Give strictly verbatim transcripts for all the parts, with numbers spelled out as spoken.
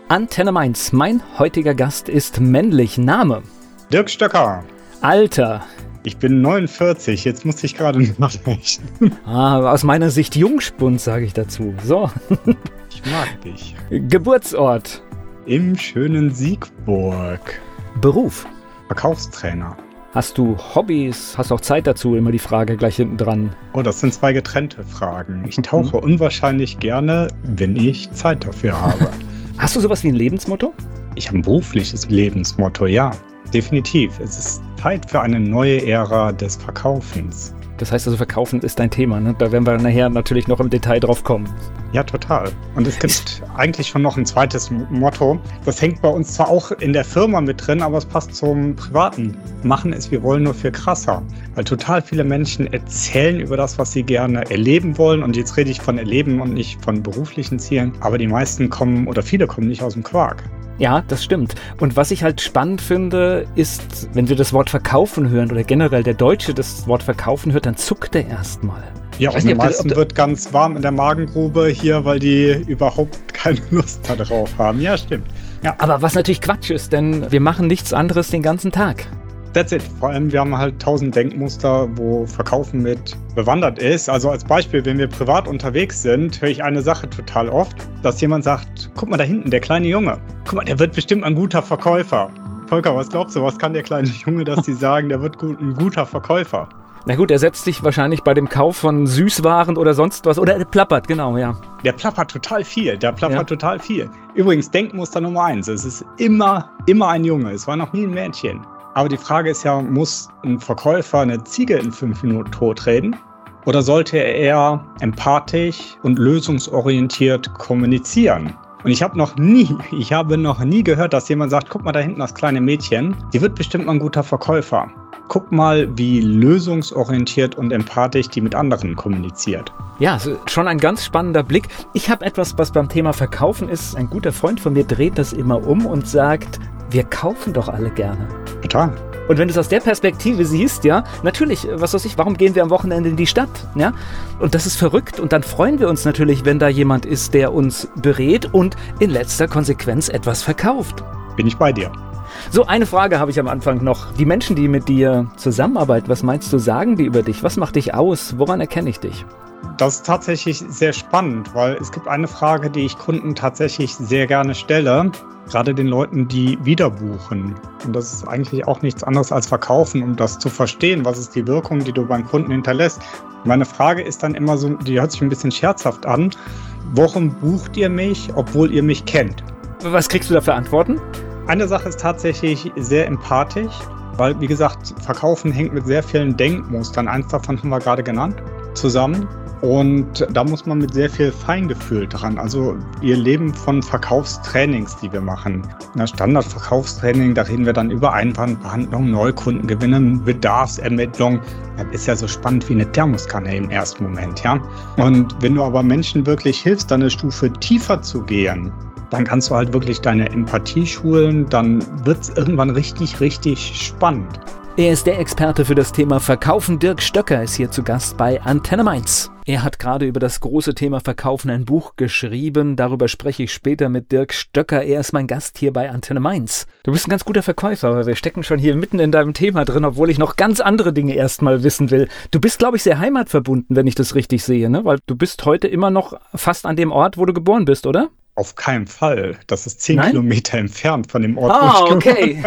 Antenne Mainz. Mein heutiger Gast ist männlich. Name? Dirk Stöcker. Alter? Ich bin neunundvierzig, jetzt musste ich gerade nachrechnen. Ah, aus meiner Sicht Jungspund, sage ich dazu. So. Ich mag dich. Geburtsort? Im schönen Siegburg. Beruf? Verkaufstrainer. Hast du Hobbys? Hast du auch Zeit dazu? Immer die Frage gleich hinten dran. Oh, das sind zwei getrennte Fragen. Ich tauche mhm. unwahrscheinlich gerne, wenn ich Zeit dafür habe. Hast du sowas wie ein Lebensmotto? Ich habe ein berufliches Lebensmotto, ja. Definitiv. Es ist Zeit für eine neue Ära des Verkaufens. Das heißt also, Verkaufen ist dein Thema, ne? Da werden wir nachher natürlich noch im Detail drauf kommen. Ja, total. Und es gibt eigentlich schon noch ein zweites Motto. Das hängt bei uns zwar auch in der Firma mit drin, aber es passt zum Privaten. Machen es, wir wollen, nur viel krasser. Weil total viele Menschen erzählen über das, was sie gerne erleben wollen. Und jetzt rede ich von Erleben und nicht von beruflichen Zielen. Aber die meisten kommen oder viele kommen nicht aus dem Quark. Ja, das stimmt. Und was ich halt spannend finde, ist, wenn wir das Wort Verkaufen hören oder generell der Deutsche das Wort Verkaufen hört, dann zuckt er erstmal. Ja, und den meisten wird ganz warm in der Magengrube hier, weil die überhaupt keine Lust darauf haben. Ja, stimmt. Ja. Aber was natürlich Quatsch ist, denn wir machen nichts anderes den ganzen Tag. That's it. Vor allem, wir haben halt tausend Denkmuster, wo Verkaufen mit bewandert ist. Also als Beispiel, wenn wir privat unterwegs sind, höre ich eine Sache total oft, dass jemand sagt, guck mal da hinten, der kleine Junge. Guck mal, der wird bestimmt ein guter Verkäufer. Volker, was glaubst du, was kann der kleine Junge, dass die sagen, der wird gut, ein guter Verkäufer? Na gut, er setzt sich wahrscheinlich bei dem Kauf von Süßwaren oder sonst was, oder er plappert, genau, ja. Der plappert total viel, der plappert ja. total viel. Übrigens, Denkmuster Nummer eins, es ist immer, immer ein Junge, es war noch nie ein Mädchen. Aber die Frage ist ja, muss ein Verkäufer eine Ziege in fünf Minuten totreden? Oder sollte er eher empathisch und lösungsorientiert kommunizieren? Und ich habe noch nie, ich habe noch nie gehört, dass jemand sagt, guck mal da hinten das kleine Mädchen, die wird bestimmt mal ein guter Verkäufer. Guck mal, wie lösungsorientiert und empathisch die mit anderen kommuniziert. Ja, schon ein ganz spannender Blick. Ich habe etwas, was beim Thema Verkaufen ist. Ein guter Freund von mir dreht das immer um und sagt, wir kaufen doch alle gerne. Total. Und wenn du es aus der Perspektive siehst, ja, natürlich, was weiß ich, warum gehen wir am Wochenende in die Stadt? Ja? Und das ist verrückt und dann freuen wir uns natürlich, wenn da jemand ist, der uns berät und in letzter Konsequenz etwas verkauft. Bin ich bei dir. So, eine Frage habe ich am Anfang noch. Die Menschen, die mit dir zusammenarbeiten, was meinst du, sagen die über dich? Was macht dich aus? Woran erkenne ich dich? Das ist tatsächlich sehr spannend, weil es gibt eine Frage, die ich Kunden tatsächlich sehr gerne stelle, gerade den Leuten, die wieder buchen. Und das ist eigentlich auch nichts anderes als Verkaufen, um das zu verstehen. Was ist die Wirkung, die du beim Kunden hinterlässt? Meine Frage ist dann immer so, die hört sich ein bisschen scherzhaft an. Warum bucht ihr mich, obwohl ihr mich kennt? Was kriegst du da für Antworten? Eine Sache ist tatsächlich sehr empathisch, weil, wie gesagt, Verkaufen hängt mit sehr vielen Denkmustern, eins davon haben wir gerade genannt, zusammen. Und da muss man mit sehr viel Feingefühl dran. Also wir leben von Verkaufstrainings, die wir machen. In Standardverkaufstraining, da reden wir dann über Einwandbehandlung, Neukundengewinnen, Bedarfsermittlung. Das ist ja so spannend wie eine Thermoskanne im ersten Moment, ja. Und wenn du aber Menschen wirklich hilfst, dann eine Stufe tiefer zu gehen, dann kannst du halt wirklich deine Empathie schulen, dann wird es irgendwann richtig, richtig spannend. Er ist der Experte für das Thema Verkaufen. Dirk Stöcker ist hier zu Gast bei Antenne Mainz. Er hat gerade über das große Thema Verkaufen ein Buch geschrieben. Darüber spreche ich später mit Dirk Stöcker. Er ist mein Gast hier bei Antenne Mainz. Du bist ein ganz guter Verkäufer, aber wir stecken schon hier mitten in deinem Thema drin, obwohl ich noch ganz andere Dinge erstmal wissen will. Du bist, glaube ich, sehr heimatverbunden, wenn ich das richtig sehe, ne? Weil du bist heute immer noch fast an dem Ort, wo du geboren bist, oder? Auf keinen Fall. Das ist zehn Nein? Kilometer entfernt von dem Ort, ah, wo ich okay.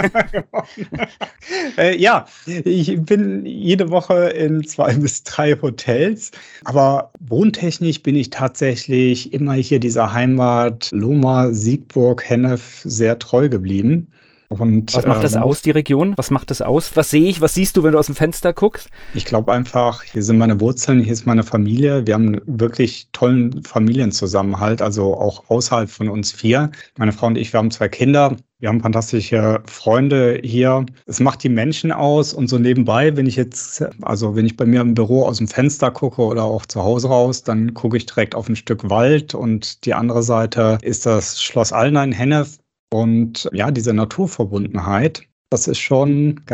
äh, ja, ich bin jede Woche in zwei bis drei Hotels, aber wohntechnisch bin ich tatsächlich immer hier dieser Heimat Lohmar, Siegburg, Hennef sehr treu geblieben. Und, was macht das ähm, aus, die Region? Was macht das aus? Was sehe ich? Was siehst du, wenn du aus dem Fenster guckst? Ich glaube einfach, hier sind meine Wurzeln, hier ist meine Familie. Wir haben einen wirklich tollen Familienzusammenhalt, also auch außerhalb von uns vier. Meine Frau und ich, wir haben zwei Kinder. Wir haben fantastische Freunde hier. Es macht die Menschen aus und so nebenbei, wenn ich jetzt, also wenn ich bei mir im Büro aus dem Fenster gucke oder auch zu Hause raus, dann gucke ich direkt auf ein Stück Wald und die andere Seite ist das Schloss Allner in Hennef. Und ja, diese Naturverbundenheit, das ist schon geil.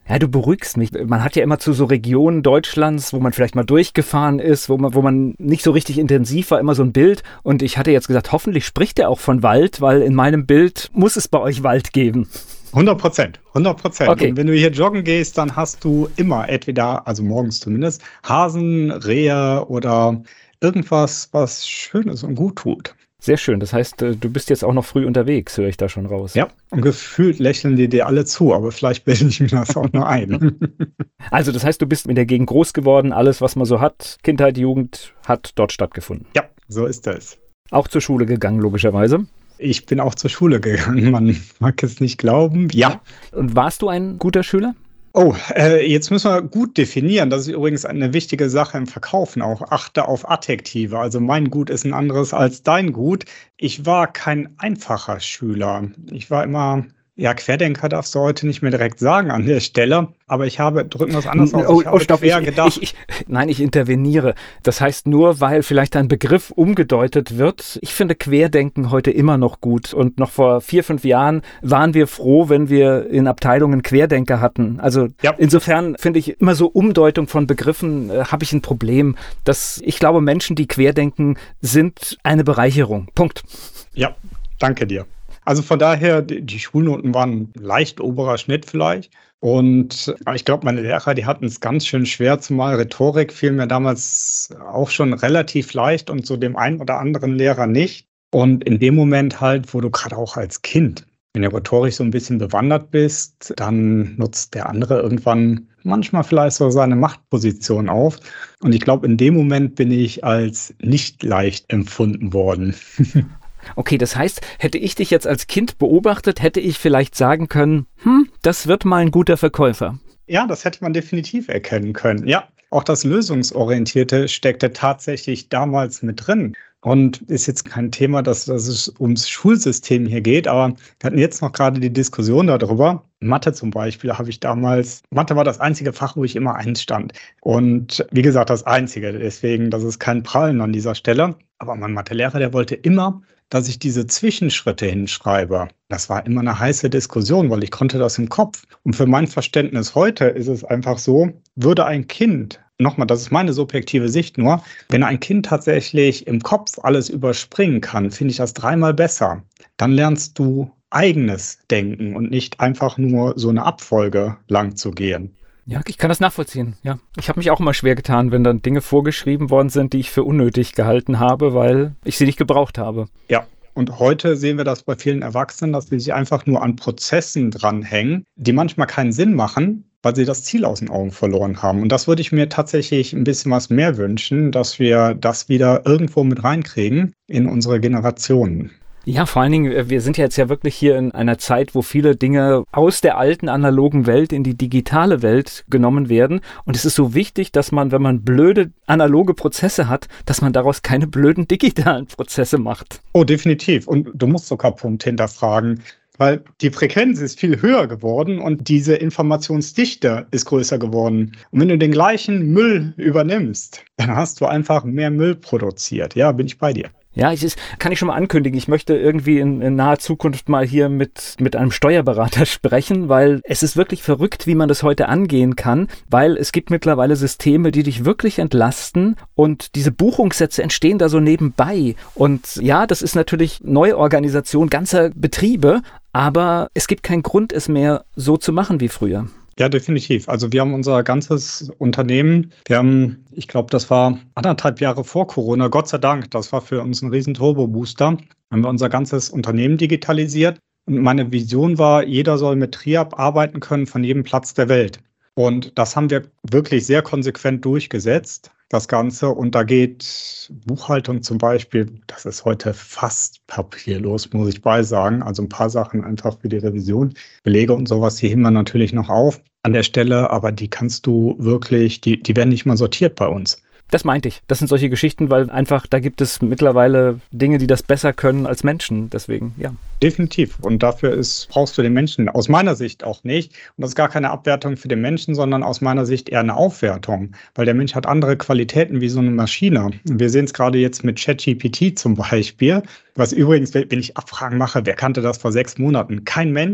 Ja, du beruhigst mich. Man hat ja immer zu so Regionen Deutschlands, wo man vielleicht mal durchgefahren ist, wo man, wo man nicht so richtig intensiv war, immer so ein Bild. Und ich hatte jetzt gesagt, hoffentlich spricht er auch von Wald, weil in meinem Bild muss es bei euch Wald geben. hundert Prozent, hundert Prozent. Okay. Und wenn du hier joggen gehst, dann hast du immer entweder, also morgens zumindest, Hasen, Rehe oder irgendwas, was Schönes und gut tut. Sehr schön. Das heißt, du bist jetzt auch noch früh unterwegs, höre ich da schon raus. Ja, und gefühlt lächeln die dir alle zu, aber vielleicht bilde ich mir das auch nur ein. Also das heißt, du bist in der Gegend groß geworden, alles, was man so hat, Kindheit, Jugend, hat dort stattgefunden. Ja, so ist es. Auch zur Schule gegangen, logischerweise. Ich bin auch zur Schule gegangen, man mag es nicht glauben. Ja. Und warst du ein guter Schüler? Oh, äh, jetzt müssen wir gut definieren. Das ist übrigens eine wichtige Sache im Verkaufen auch. Achte auf Adjektive. Also mein Gut ist ein anderes als dein Gut. Ich war kein einfacher Schüler. Ich war immer, ja, Querdenker darfst du heute nicht mehr direkt sagen an der Stelle. Aber ich habe, drücken wir es anders aus, oh, ich habe oh, stopp, quer ich, gedacht. Ich, ich, nein, ich interveniere. Das heißt nur, weil vielleicht ein Begriff umgedeutet wird. Ich finde Querdenken heute immer noch gut. Und noch vor vier, fünf Jahren waren wir froh, wenn wir in Abteilungen Querdenker hatten. Also ja. Insofern finde ich immer so Umdeutung von Begriffen, äh, habe ich ein Problem. Dass ich glaube, Menschen, die querdenken, sind eine Bereicherung. Punkt. Ja, danke dir. Also von daher, die, die Schulnoten waren leicht oberer Schnitt vielleicht. Und ich glaube, meine Lehrer, die hatten es ganz schön schwer, zumal Rhetorik fiel mir damals auch schon relativ leicht und so dem einen oder anderen Lehrer nicht. Und in dem Moment halt, wo du gerade auch als Kind, wenn du rhetorisch so ein bisschen bewandert bist, dann nutzt der andere irgendwann manchmal vielleicht so seine Machtposition auf. Und ich glaube, in dem Moment bin ich als nicht leicht empfunden worden. Okay, das heißt, hätte ich dich jetzt als Kind beobachtet, hätte ich vielleicht sagen können, hm, das wird mal ein guter Verkäufer. Ja, das hätte man definitiv erkennen können. Ja, auch das Lösungsorientierte steckte tatsächlich damals mit drin. Und ist jetzt kein Thema, dass, dass es ums Schulsystem hier geht, aber wir hatten jetzt noch gerade die Diskussion darüber. Mathe zum Beispiel habe ich damals, Mathe war das einzige Fach, wo ich immer eins stand. Und wie gesagt, das einzige, deswegen, das ist kein Prallen an dieser Stelle. Aber mein Mathelehrer, der wollte immer, dass ich diese Zwischenschritte hinschreibe. Das war immer eine heiße Diskussion, weil ich konnte das im Kopf. Und für mein Verständnis heute ist es einfach so, würde ein Kind, nochmal, das ist meine subjektive Sicht nur, wenn ein Kind tatsächlich im Kopf alles überspringen kann, finde ich das dreimal besser. Dann lernst du eigenes Denken und nicht einfach nur so eine Abfolge lang zu gehen. Ja, ich kann das nachvollziehen. Ja, ich habe mich auch immer schwer getan, wenn dann Dinge vorgeschrieben worden sind, die ich für unnötig gehalten habe, weil ich sie nicht gebraucht habe. Ja, und heute sehen wir das bei vielen Erwachsenen, dass sie sich einfach nur an Prozessen dranhängen, die manchmal keinen Sinn machen, weil sie das Ziel aus den Augen verloren haben. Und das würde ich mir tatsächlich ein bisschen was mehr wünschen, dass wir das wieder irgendwo mit reinkriegen in unsere Generationen. Ja, vor allen Dingen, wir sind ja jetzt ja wirklich hier in einer Zeit, wo viele Dinge aus der alten analogen Welt in die digitale Welt genommen werden. Und es ist so wichtig, dass man, wenn man blöde analoge Prozesse hat, dass man daraus keine blöden digitalen Prozesse macht. Oh, definitiv. Und du musst sogar Punkt hinterfragen, weil die Frequenz ist viel höher geworden und diese Informationsdichte ist größer geworden. Und wenn du den gleichen Müll übernimmst, dann hast du einfach mehr Müll produziert. Ja, bin ich bei dir. Ja, ich ist, kann ich schon mal ankündigen, ich möchte irgendwie in, in naher Zukunft mal hier mit, mit einem Steuerberater sprechen, weil es ist wirklich verrückt, wie man das heute angehen kann, weil es gibt mittlerweile Systeme, die dich wirklich entlasten und diese Buchungssätze entstehen da so nebenbei. Und ja, das ist natürlich Neuorganisation ganzer Betriebe, aber es gibt keinen Grund, es mehr so zu machen wie früher. Ja, definitiv. Also wir haben unser ganzes Unternehmen, wir haben, ich glaube, das war anderthalb Jahre vor Corona, Gott sei Dank, das war für uns ein riesen Turbo-Booster, haben wir unser ganzes Unternehmen digitalisiert. Und meine Vision war, jeder soll mit Triab arbeiten können von jedem Platz der Welt. Und das haben wir wirklich sehr konsequent durchgesetzt, das Ganze. Und da geht Buchhaltung zum Beispiel, das ist heute fast papierlos, muss ich beisagen. Also ein paar Sachen einfach für die Revision. Belege und sowas, die heben wir natürlich noch auf an der Stelle, aber die kannst du wirklich, die, die werden nicht mal sortiert bei uns. Das meinte ich. Das sind solche Geschichten, weil einfach, da gibt es mittlerweile Dinge, die das besser können als Menschen. Deswegen, ja. Definitiv. Und dafür ist, brauchst du den Menschen aus meiner Sicht auch nicht. Und das ist gar keine Abwertung für den Menschen, sondern aus meiner Sicht eher eine Aufwertung. Weil der Mensch hat andere Qualitäten wie so eine Maschine. Wir sehen es gerade jetzt mit ChatGPT zum Beispiel. Was übrigens, wenn ich Abfragen mache, wer kannte das vor sechs Monaten? Kein Mensch.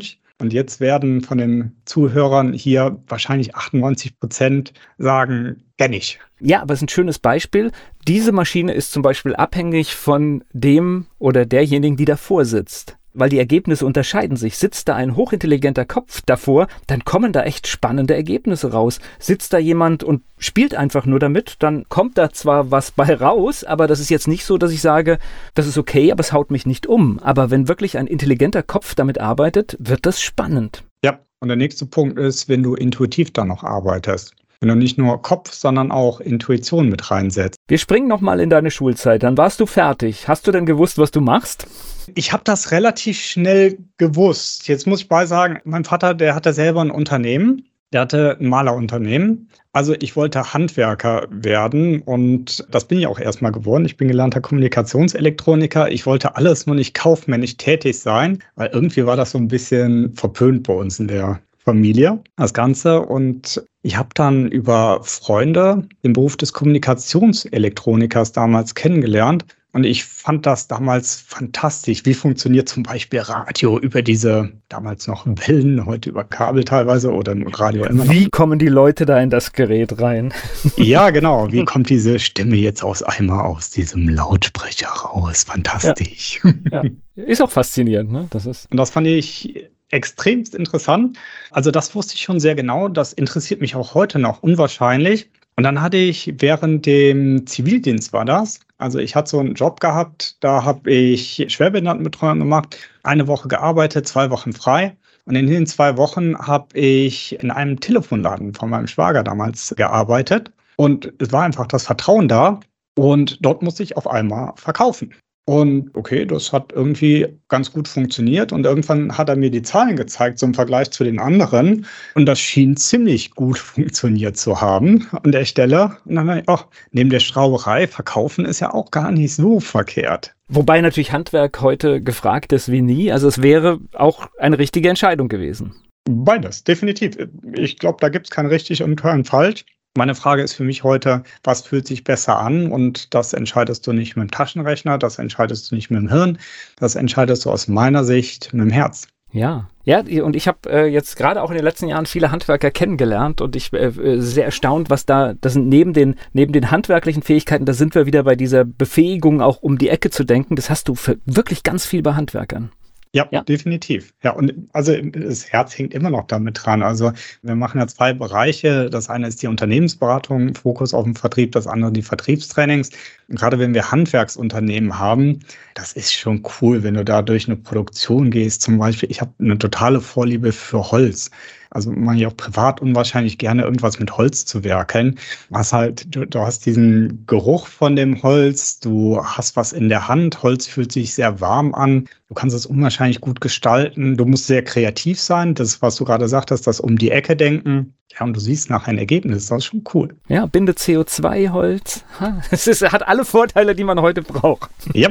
Und jetzt werden von den Zuhörern hier wahrscheinlich achtundneunzig Prozent sagen, kenn ich. Ja, aber es ist ein schönes Beispiel. Diese Maschine ist zum Beispiel abhängig von dem oder derjenigen, die davor sitzt. Weil die Ergebnisse unterscheiden sich. Sitzt da ein hochintelligenter Kopf davor, dann kommen da echt spannende Ergebnisse raus. Sitzt da jemand und spielt einfach nur damit, dann kommt da zwar was bei raus, aber das ist jetzt nicht so, dass ich sage, das ist okay, aber es haut mich nicht um. Aber wenn wirklich ein intelligenter Kopf damit arbeitet, wird das spannend. Ja, und der nächste Punkt ist, wenn du intuitiv dann noch arbeitest. Wenn du nicht nur Kopf, sondern auch Intuition mit reinsetzt. Wir springen nochmal in deine Schulzeit. Dann warst du fertig. Hast du denn gewusst, was du machst? Ich habe das relativ schnell gewusst. Jetzt muss ich bei sagen, mein Vater, der hatte selber ein Unternehmen. Der hatte ein Malerunternehmen. Also ich wollte Handwerker werden und das bin ich auch erstmal geworden. Ich bin gelernter Kommunikationselektroniker. Ich wollte alles nur nicht kaufmännisch tätig sein, weil irgendwie war das so ein bisschen verpönt bei uns in der Familie, das Ganze. Und ich habe dann über Freunde den Beruf des Kommunikationselektronikers damals kennengelernt. Und ich fand das damals fantastisch. Wie funktioniert zum Beispiel Radio über diese damals noch Wellen, heute über Kabel teilweise oder Radio immer noch. Wie kommen die Leute da in das Gerät rein? Ja, genau. Wie kommt diese Stimme jetzt aus einmal aus diesem Lautsprecher raus? Fantastisch. Ja. Ja. Ist auch faszinierend, ne? Das ist. Und das fand ich extremst interessant. Also das wusste ich schon sehr genau. Das interessiert mich auch heute noch unwahrscheinlich. Und dann hatte ich während dem Zivildienst war das, also ich hatte so einen Job gehabt, da habe ich Schwerbehindertenbetreuung gemacht, eine Woche gearbeitet, zwei Wochen frei. Und in den zwei Wochen habe ich in einem Telefonladen von meinem Schwager damals gearbeitet. Und es war einfach das Vertrauen da. Und dort musste ich auf einmal verkaufen. Und okay, das hat irgendwie ganz gut funktioniert und irgendwann hat er mir die Zahlen gezeigt zum Vergleich zu den anderen und das schien ziemlich gut funktioniert zu haben an der Stelle. Und dann habe ich auch, neben der Schrauberei, verkaufen ist ja auch gar nicht so verkehrt. Wobei natürlich Handwerk heute gefragt ist wie nie, also es wäre auch eine richtige Entscheidung gewesen. Beides, definitiv. Ich glaube, da gibt es kein richtig und kein falsch. Meine Frage ist für mich heute, was fühlt sich besser an? Und das entscheidest du nicht mit dem Taschenrechner, das entscheidest du nicht mit dem Hirn, das entscheidest du aus meiner Sicht mit dem Herz. Ja, ja, und ich habe äh, jetzt gerade auch in den letzten Jahren viele Handwerker kennengelernt und ich bin äh, sehr erstaunt, was da, das sind neben den, neben den handwerklichen Fähigkeiten, da sind wir wieder bei dieser Befähigung, auch um die Ecke zu denken. Das hast du für wirklich ganz viel bei Handwerkern. Ja, ja, definitiv. Ja, und also das Herz hängt immer noch damit dran. Also wir machen ja zwei Bereiche. Das eine ist die Unternehmensberatung, Fokus auf den Vertrieb, das andere die Vertriebstrainings. Und gerade wenn wir Handwerksunternehmen haben, das ist schon cool, wenn du da durch eine Produktion gehst. Zum Beispiel, ich habe eine totale Vorliebe für Holz. Also mache ich auch privat unwahrscheinlich gerne irgendwas mit Holz zu werkeln. Was halt, du, du hast diesen Geruch von dem Holz, du hast was in der Hand, Holz fühlt sich sehr warm an, du kannst es unwahrscheinlich gut gestalten, du musst sehr kreativ sein, das, was du gerade sagtest, das um die Ecke denken. Ja, und du siehst nachher ein Ergebnis, das ist schon cool. Ja, bindet C O zwei Holz. Es ist, hat alle Vorteile, die man heute braucht. Ja.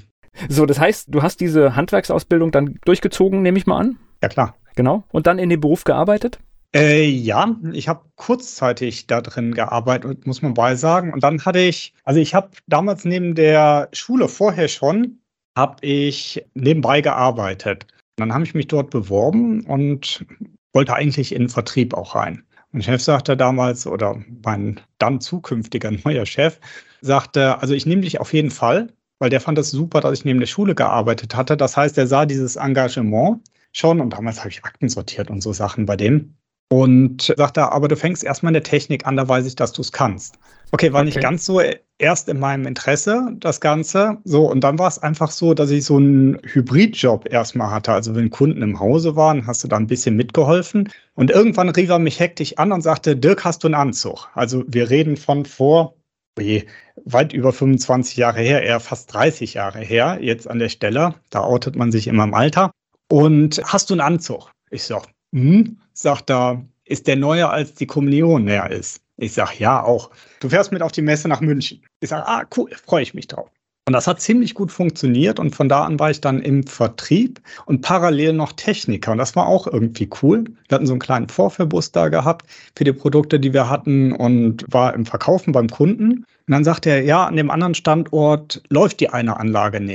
So, das heißt, du hast diese Handwerksausbildung dann durchgezogen, nehme ich mal an? Ja, klar. Genau. Und dann in den Beruf gearbeitet? Äh, ja, ich habe kurzzeitig da drin gearbeitet, muss man bei sagen. Und dann hatte ich, also ich habe damals neben der Schule vorher schon, habe ich nebenbei gearbeitet. Und dann habe ich mich dort beworben und wollte eigentlich in den Vertrieb auch rein. Mein Chef sagte damals, oder mein dann zukünftiger neuer Chef, sagte, also ich nehme dich auf jeden Fall, weil der fand das super, dass ich neben der Schule gearbeitet hatte. Das heißt, er sah dieses Engagement schon und damals habe ich Akten sortiert und so Sachen bei dem und sagte, aber du fängst erstmal in der Technik an, da weiß ich, dass du es kannst. Okay, war okay. Nicht ganz so erst in meinem Interesse, das Ganze. So, und dann war es einfach so, dass ich so einen Hybridjob erstmal hatte. Also wenn Kunden im Hause waren, hast du da ein bisschen mitgeholfen. Und irgendwann rief er mich hektisch an und sagte, Dirk, hast du einen Anzug? Also wir reden von vor oje, weit über fünfundzwanzig Jahre her, eher fast dreißig Jahre her, jetzt an der Stelle. Da outet man sich immer im Alter. Und hast du einen Anzug? Ich sag, hm, sagt er, ist der neuer als die Kommunion näher ist? Ich sag, ja, auch. Du fährst mit auf die Messe nach München. Ich sag, ah, cool, freue ich mich drauf. Und das hat ziemlich gut funktioniert und von da an war ich dann im Vertrieb und parallel noch Techniker und das war auch irgendwie cool. Wir hatten so einen kleinen Vorführbus da gehabt für die Produkte, die wir hatten und war im Verkaufen beim Kunden. Und dann sagte er, ja, an dem anderen Standort läuft die eine Anlage nicht.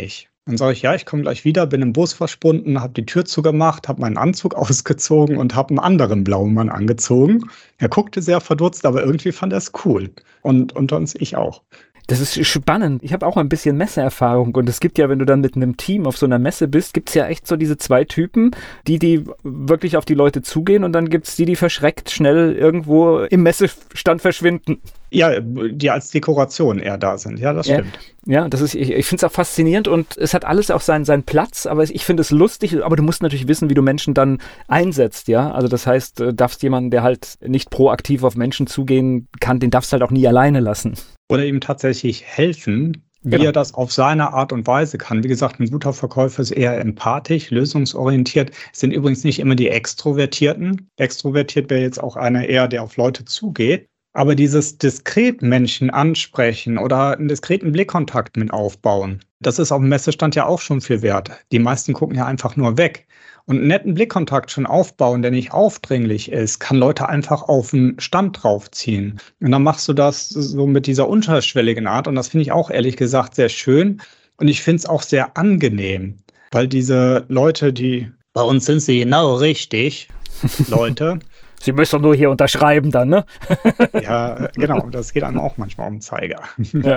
Dann sage ich, ja, ich komme gleich wieder, bin im Bus verschwunden, habe die Tür zugemacht, habe meinen Anzug ausgezogen und habe einen anderen blauen Mann angezogen. Er guckte sehr verdutzt, aber irgendwie fand er es cool. Und unter uns ich auch. Das ist spannend. Ich habe auch ein bisschen Messeerfahrung und es gibt ja, wenn du dann mit einem Team auf so einer Messe bist, gibt es ja echt so diese zwei Typen, die, die wirklich auf die Leute zugehen und dann gibt es die, die verschreckt schnell irgendwo im Messestand verschwinden. Ja, die als Dekoration eher da sind. Ja, das ja. stimmt. Ja, das ist, ich, ich finde es auch faszinierend und es hat alles auch seinen, seinen Platz, aber ich finde es lustig, aber du musst natürlich wissen, wie du Menschen dann einsetzt, ja. Also das heißt, du darfst jemanden, der halt nicht proaktiv auf Menschen zugehen kann, den darfst du halt auch nie alleine lassen. Oder ihm tatsächlich helfen, wie genau. er das auf seine Art und Weise kann. Wie gesagt, ein guter Verkäufer ist eher empathisch, lösungsorientiert. Es sind übrigens nicht immer die Extrovertierten. Extrovertiert wäre jetzt auch einer eher, der auf Leute zugeht. Aber dieses diskret Menschen ansprechen oder einen diskreten Blickkontakt mit aufbauen, das ist auf dem Messestand ja auch schon viel wert. Die meisten gucken ja einfach nur weg. Und einen netten Blickkontakt schon aufbauen, der nicht aufdringlich ist, kann Leute einfach auf den Stand draufziehen. Und dann machst du das so mit dieser unterschwelligen Art. Und das finde ich auch ehrlich gesagt sehr schön. Und ich finde es auch sehr angenehm, weil diese Leute, die bei uns sind sie genau richtig, Leute. Sie müssen doch nur hier unterschreiben dann, ne? Ja, genau. Das geht einem auch manchmal um den Zeiger. Ja.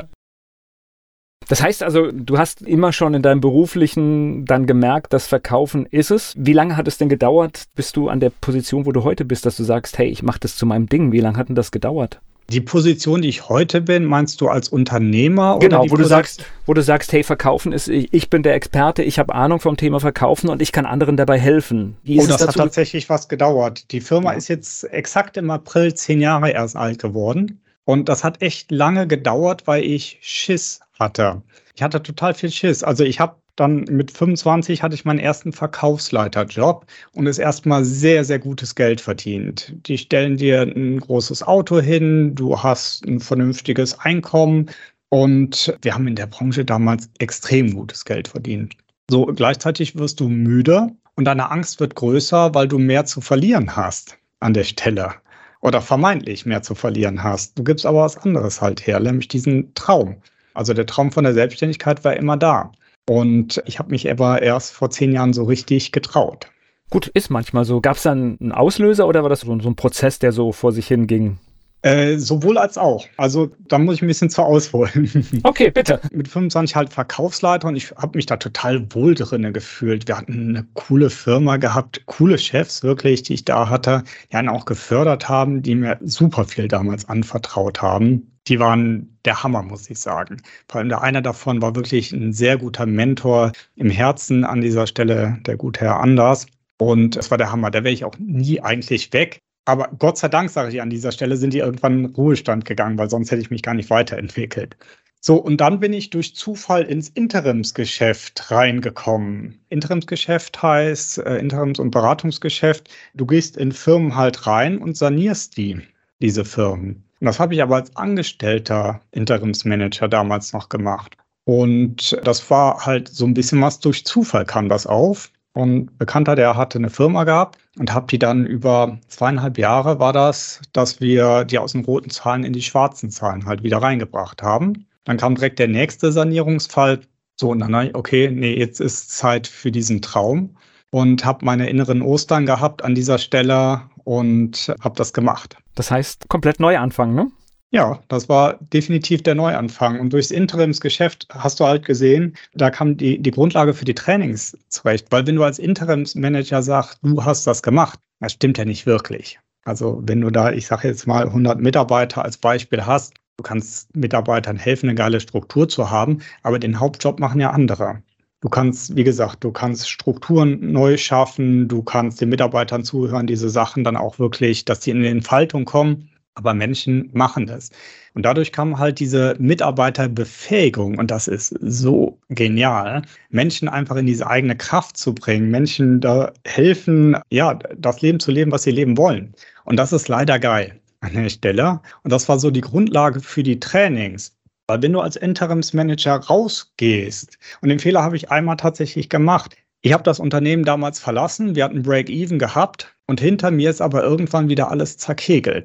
Das heißt also, du hast immer schon in deinem Beruflichen dann gemerkt, das Verkaufen ist es. Wie lange hat es denn gedauert, bis du an der Position, wo du heute bist, dass du sagst, hey, ich mache das zu meinem Ding? Wie lange hat denn das gedauert? Die Position, die ich heute bin, meinst du als Unternehmer? Genau, oder wo du sagst, wo du sagst, hey, Verkaufen ist, ich, ich bin der Experte, ich habe Ahnung vom Thema Verkaufen und ich kann anderen dabei helfen. Wie ist oh, das es hat tatsächlich was gedauert. Die Firma ja. ist jetzt exakt im April zehn Jahre erst alt geworden. Und das hat echt lange gedauert, weil ich Schiss hatte. Ich hatte total viel Schiss. Also ich habe dann mit fünfundzwanzig hatte ich meinen ersten Verkaufsleiterjob und ist erstmal sehr, sehr gutes Geld verdient. Die stellen dir ein großes Auto hin, du hast ein vernünftiges Einkommen und wir haben in der Branche damals extrem gutes Geld verdient. So, gleichzeitig wirst du müde und deine Angst wird größer, weil du mehr zu verlieren hast an der Stelle. Oder vermeintlich mehr zu verlieren hast. Du gibst aber was anderes halt her, nämlich diesen Traum. Also der Traum von der Selbstständigkeit war immer da. Und ich habe mich aber erst vor zehn Jahren so richtig getraut. Gut, ist manchmal so. Gab es dann einen Auslöser oder war das so, so ein Prozess, der so vor sich hinging? Äh, sowohl als auch. Also da muss ich ein bisschen zu ausholen. Okay, bitte. Mit fünfundzwanzig halt Verkaufsleiter und ich habe mich da total wohl drinne gefühlt. Wir hatten eine coole Firma gehabt, coole Chefs wirklich, die ich da hatte, die einen auch gefördert haben, die mir super viel damals anvertraut haben. Die waren der Hammer, muss ich sagen. Vor allem der eine davon war wirklich ein sehr guter Mentor im Herzen an dieser Stelle, der gute Herr Anders. Und das war der Hammer. Da wäre ich auch nie eigentlich weg. Aber Gott sei Dank, sage ich an dieser Stelle, sind die irgendwann in den Ruhestand gegangen, weil sonst hätte ich mich gar nicht weiterentwickelt. So, und dann bin ich durch Zufall ins Interimsgeschäft reingekommen. Interimsgeschäft heißt, äh, Interims- und Beratungsgeschäft. Du gehst in Firmen halt rein und sanierst die, diese Firmen. Und das habe ich aber als angestellter Interimsmanager damals noch gemacht. Und das war halt so ein bisschen was durch Zufall kam das auf. Und ein Bekannter, der hatte eine Firma gehabt und habe die dann über zweieinhalb Jahre war das, dass wir die aus den roten Zahlen in die schwarzen Zahlen halt wieder reingebracht haben. Dann kam direkt der nächste Sanierungsfall. So, und dann, okay, nee, jetzt ist Zeit für diesen Traum. Und habe meine inneren Ostern gehabt an dieser Stelle und habe das gemacht. Das heißt, komplett Neuanfang, ne? Ja, das war definitiv der Neuanfang. Und durchs Interimsgeschäft hast du halt gesehen, da kam die, die Grundlage für die Trainings zurecht. Weil wenn du als Interimsmanager sagst, du hast das gemacht, das stimmt ja nicht wirklich. Also wenn du da, ich sage jetzt mal, hundert Mitarbeiter als Beispiel hast, du kannst Mitarbeitern helfen, eine geile Struktur zu haben, aber den Hauptjob machen ja andere. Du kannst, wie gesagt, du kannst Strukturen neu schaffen, du kannst den Mitarbeitern zuhören, diese Sachen dann auch wirklich, dass die in die Entfaltung kommen. Aber Menschen machen das. Und dadurch kam halt diese Mitarbeiterbefähigung. Und das ist so genial, Menschen einfach in diese eigene Kraft zu bringen, Menschen da helfen, ja, das Leben zu leben, was sie leben wollen. Und das ist leider geil an der Stelle. Und das war so die Grundlage für die Trainings. Weil wenn du als Interimsmanager rausgehst, und den Fehler habe ich einmal tatsächlich gemacht, ich habe das Unternehmen damals verlassen, wir hatten Break-Even gehabt und hinter mir ist aber irgendwann wieder alles zerkegelt.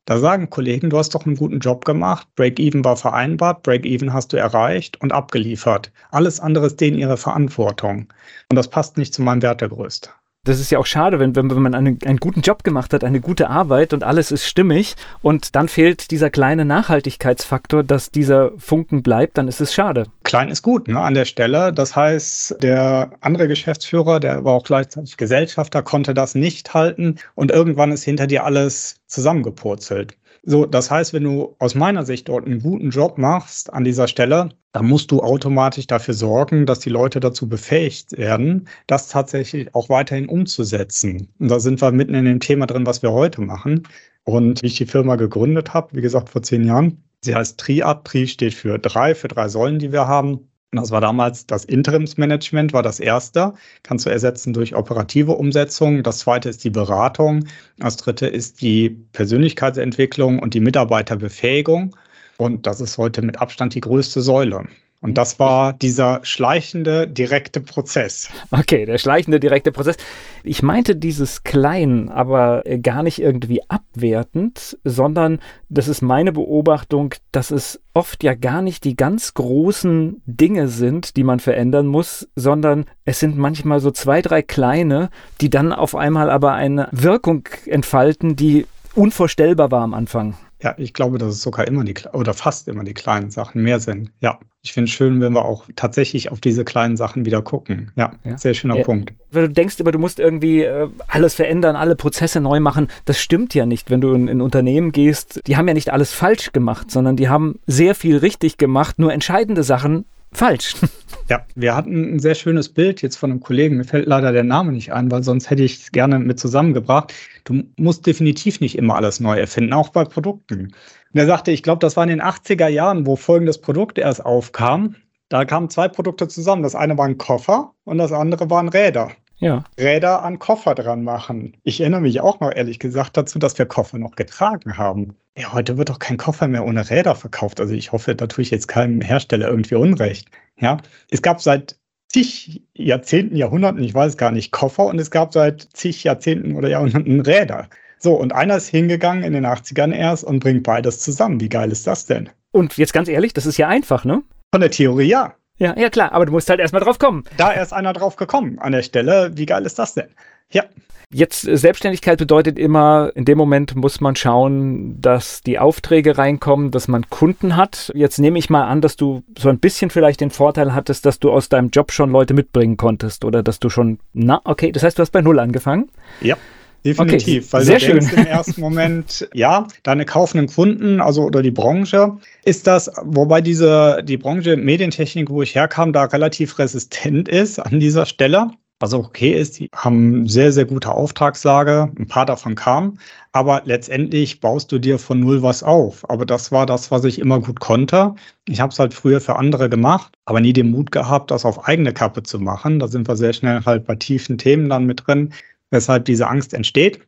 Da sagen Kollegen, du hast doch einen guten Job gemacht, Break-Even war vereinbart, Break-Even hast du erreicht und abgeliefert. Alles andere ist denen ihre Verantwortung. Und das passt nicht zu meinem Wertegerüst. Das ist ja auch schade, wenn, wenn man einen, einen guten Job gemacht hat, eine gute Arbeit und alles ist stimmig und dann fehlt dieser kleine Nachhaltigkeitsfaktor, dass dieser Funken bleibt, dann ist es schade. Klein ist gut, ne, an der Stelle. Das heißt, der andere Geschäftsführer, der war auch gleichzeitig Gesellschafter, konnte das nicht halten und irgendwann ist hinter dir alles zusammengepurzelt. So, das heißt, wenn du aus meiner Sicht dort einen guten Job machst an dieser Stelle, dann musst du automatisch dafür sorgen, dass die Leute dazu befähigt werden, das tatsächlich auch weiterhin umzusetzen. Und da sind wir mitten in dem Thema drin, was wir heute machen. Und wie ich die Firma gegründet habe, wie gesagt, vor zehn Jahren, sie heißt Triad. Tri steht für drei, für drei Säulen, die wir haben. Und das war damals das Interimsmanagement, war das erste. Kannst du ersetzen durch operative Umsetzung. Das zweite ist die Beratung. Das dritte ist die Persönlichkeitsentwicklung und die Mitarbeiterbefähigung. Und das ist heute mit Abstand die größte Säule. Und das war dieser schleichende, direkte Prozess. Okay, der schleichende, direkte Prozess. Ich meinte dieses Klein, aber gar nicht irgendwie abwertend, sondern das ist meine Beobachtung, dass es oft ja gar nicht die ganz großen Dinge sind, die man verändern muss, sondern es sind manchmal so zwei, drei kleine, die dann auf einmal aber eine Wirkung entfalten, die unvorstellbar war am Anfang. Ja, ich glaube, dass es sogar immer die, oder fast immer die kleinen Sachen mehr sind. Ja, ich finde es schön, wenn wir auch tatsächlich auf diese kleinen Sachen wieder gucken. Ja, ja. Sehr schöner ja. Punkt. Weil du denkst immer, du musst irgendwie äh, alles verändern, alle Prozesse neu machen. Das stimmt ja nicht, wenn du in ein Unternehmen gehst. Die haben ja nicht alles falsch gemacht, sondern die haben sehr viel richtig gemacht, nur entscheidende Sachen falsch. Ja, wir hatten ein sehr schönes Bild jetzt von einem Kollegen. Mir fällt leider der Name nicht ein, weil sonst hätte ich es gerne mit zusammengebracht. Du musst definitiv nicht immer alles neu erfinden, auch bei Produkten. Und er sagte, ich glaube, das war in den achtziger Jahren, wo folgendes Produkt erst aufkam. Da kamen zwei Produkte zusammen. Das eine war ein Koffer und das andere waren Räder. Ja. Räder an Koffer dran machen. Ich erinnere mich auch noch ehrlich gesagt dazu, dass wir Koffer noch getragen haben. Ja, heute wird doch kein Koffer mehr ohne Räder verkauft. Also ich hoffe, da tue ich jetzt keinem Hersteller irgendwie Unrecht. Ja, es gab seit zig Jahrzehnten, Jahrhunderten, ich weiß gar nicht, Koffer und es gab seit zig Jahrzehnten oder Jahrhunderten Räder. So, und einer ist hingegangen in den achtzigern erst und bringt beides zusammen. Wie geil ist das denn? Und jetzt ganz ehrlich, das ist ja einfach, ne? Von der Theorie ja. Ja, ja klar, aber du musst halt erstmal drauf kommen. Da ist einer drauf gekommen an der Stelle. Wie geil ist das denn? Ja. Jetzt, Selbstständigkeit bedeutet immer, in dem Moment muss man schauen, dass die Aufträge reinkommen, dass man Kunden hat. Jetzt nehme ich mal an, dass du so ein bisschen vielleicht den Vorteil hattest, dass du aus deinem Job schon Leute mitbringen konntest oder dass du schon, na, okay, das heißt, du hast bei Null angefangen? Ja. Definitiv, okay, weil sehr du schön. denkst im ersten Moment, ja, deine kaufenden Kunden, also oder die Branche, ist das, wobei diese die Branche Medientechnik, wo ich herkam, da relativ resistent ist an dieser Stelle. Was auch okay ist, die haben sehr, sehr gute Auftragslage, ein paar davon kamen, aber letztendlich baust du dir von null was auf. Aber das war das, was ich immer gut konnte. Ich habe es halt früher für andere gemacht, aber nie den Mut gehabt, das auf eigene Kappe zu machen. Da sind wir sehr schnell halt bei tiefen Themen dann mit drin, weshalb diese Angst entsteht.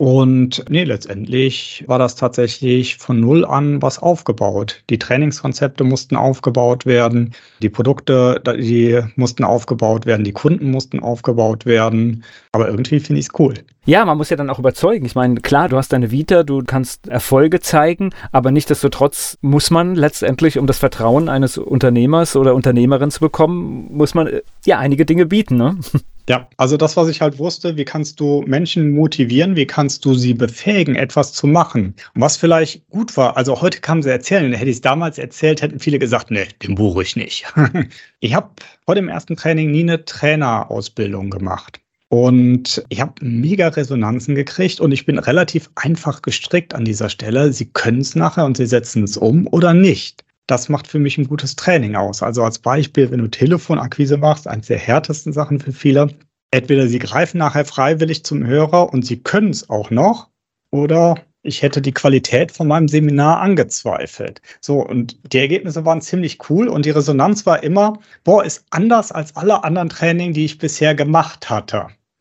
Und nee, letztendlich war das tatsächlich von null an was aufgebaut. Die Trainingskonzepte mussten aufgebaut werden, die Produkte, die mussten aufgebaut werden, die Kunden mussten aufgebaut werden. Aber irgendwie finde ich es cool. Ja, man muss ja dann auch überzeugen. Ich meine, klar, du hast deine Vita, du kannst Erfolge zeigen, aber nichtsdestotrotz muss man letztendlich, um das Vertrauen eines Unternehmers oder Unternehmerin zu bekommen, muss man ja einige Dinge bieten, ne? Ja, also das, was ich halt wusste, wie kannst du Menschen motivieren, wie kannst du sie befähigen, etwas zu machen. Und was vielleicht gut war, also heute kann sie erzählen, hätte ich es damals erzählt, hätten viele gesagt, nee, den buche ich nicht. Ich habe vor dem ersten Training nie eine Trainerausbildung gemacht. Und ich habe mega Resonanzen gekriegt und ich bin relativ einfach gestrickt an dieser Stelle. Sie können es nachher und sie setzen es um oder nicht. Das macht für mich ein gutes Training aus. Also als Beispiel, wenn du Telefonakquise machst, eines der härtesten Sachen für viele. Entweder sie greifen nachher freiwillig zum Hörer und sie können es auch noch, oder ich hätte die Qualität von meinem Seminar angezweifelt. So, und die Ergebnisse waren ziemlich cool und die Resonanz war immer, boah, ist anders als alle anderen Trainings, die ich bisher gemacht hatte.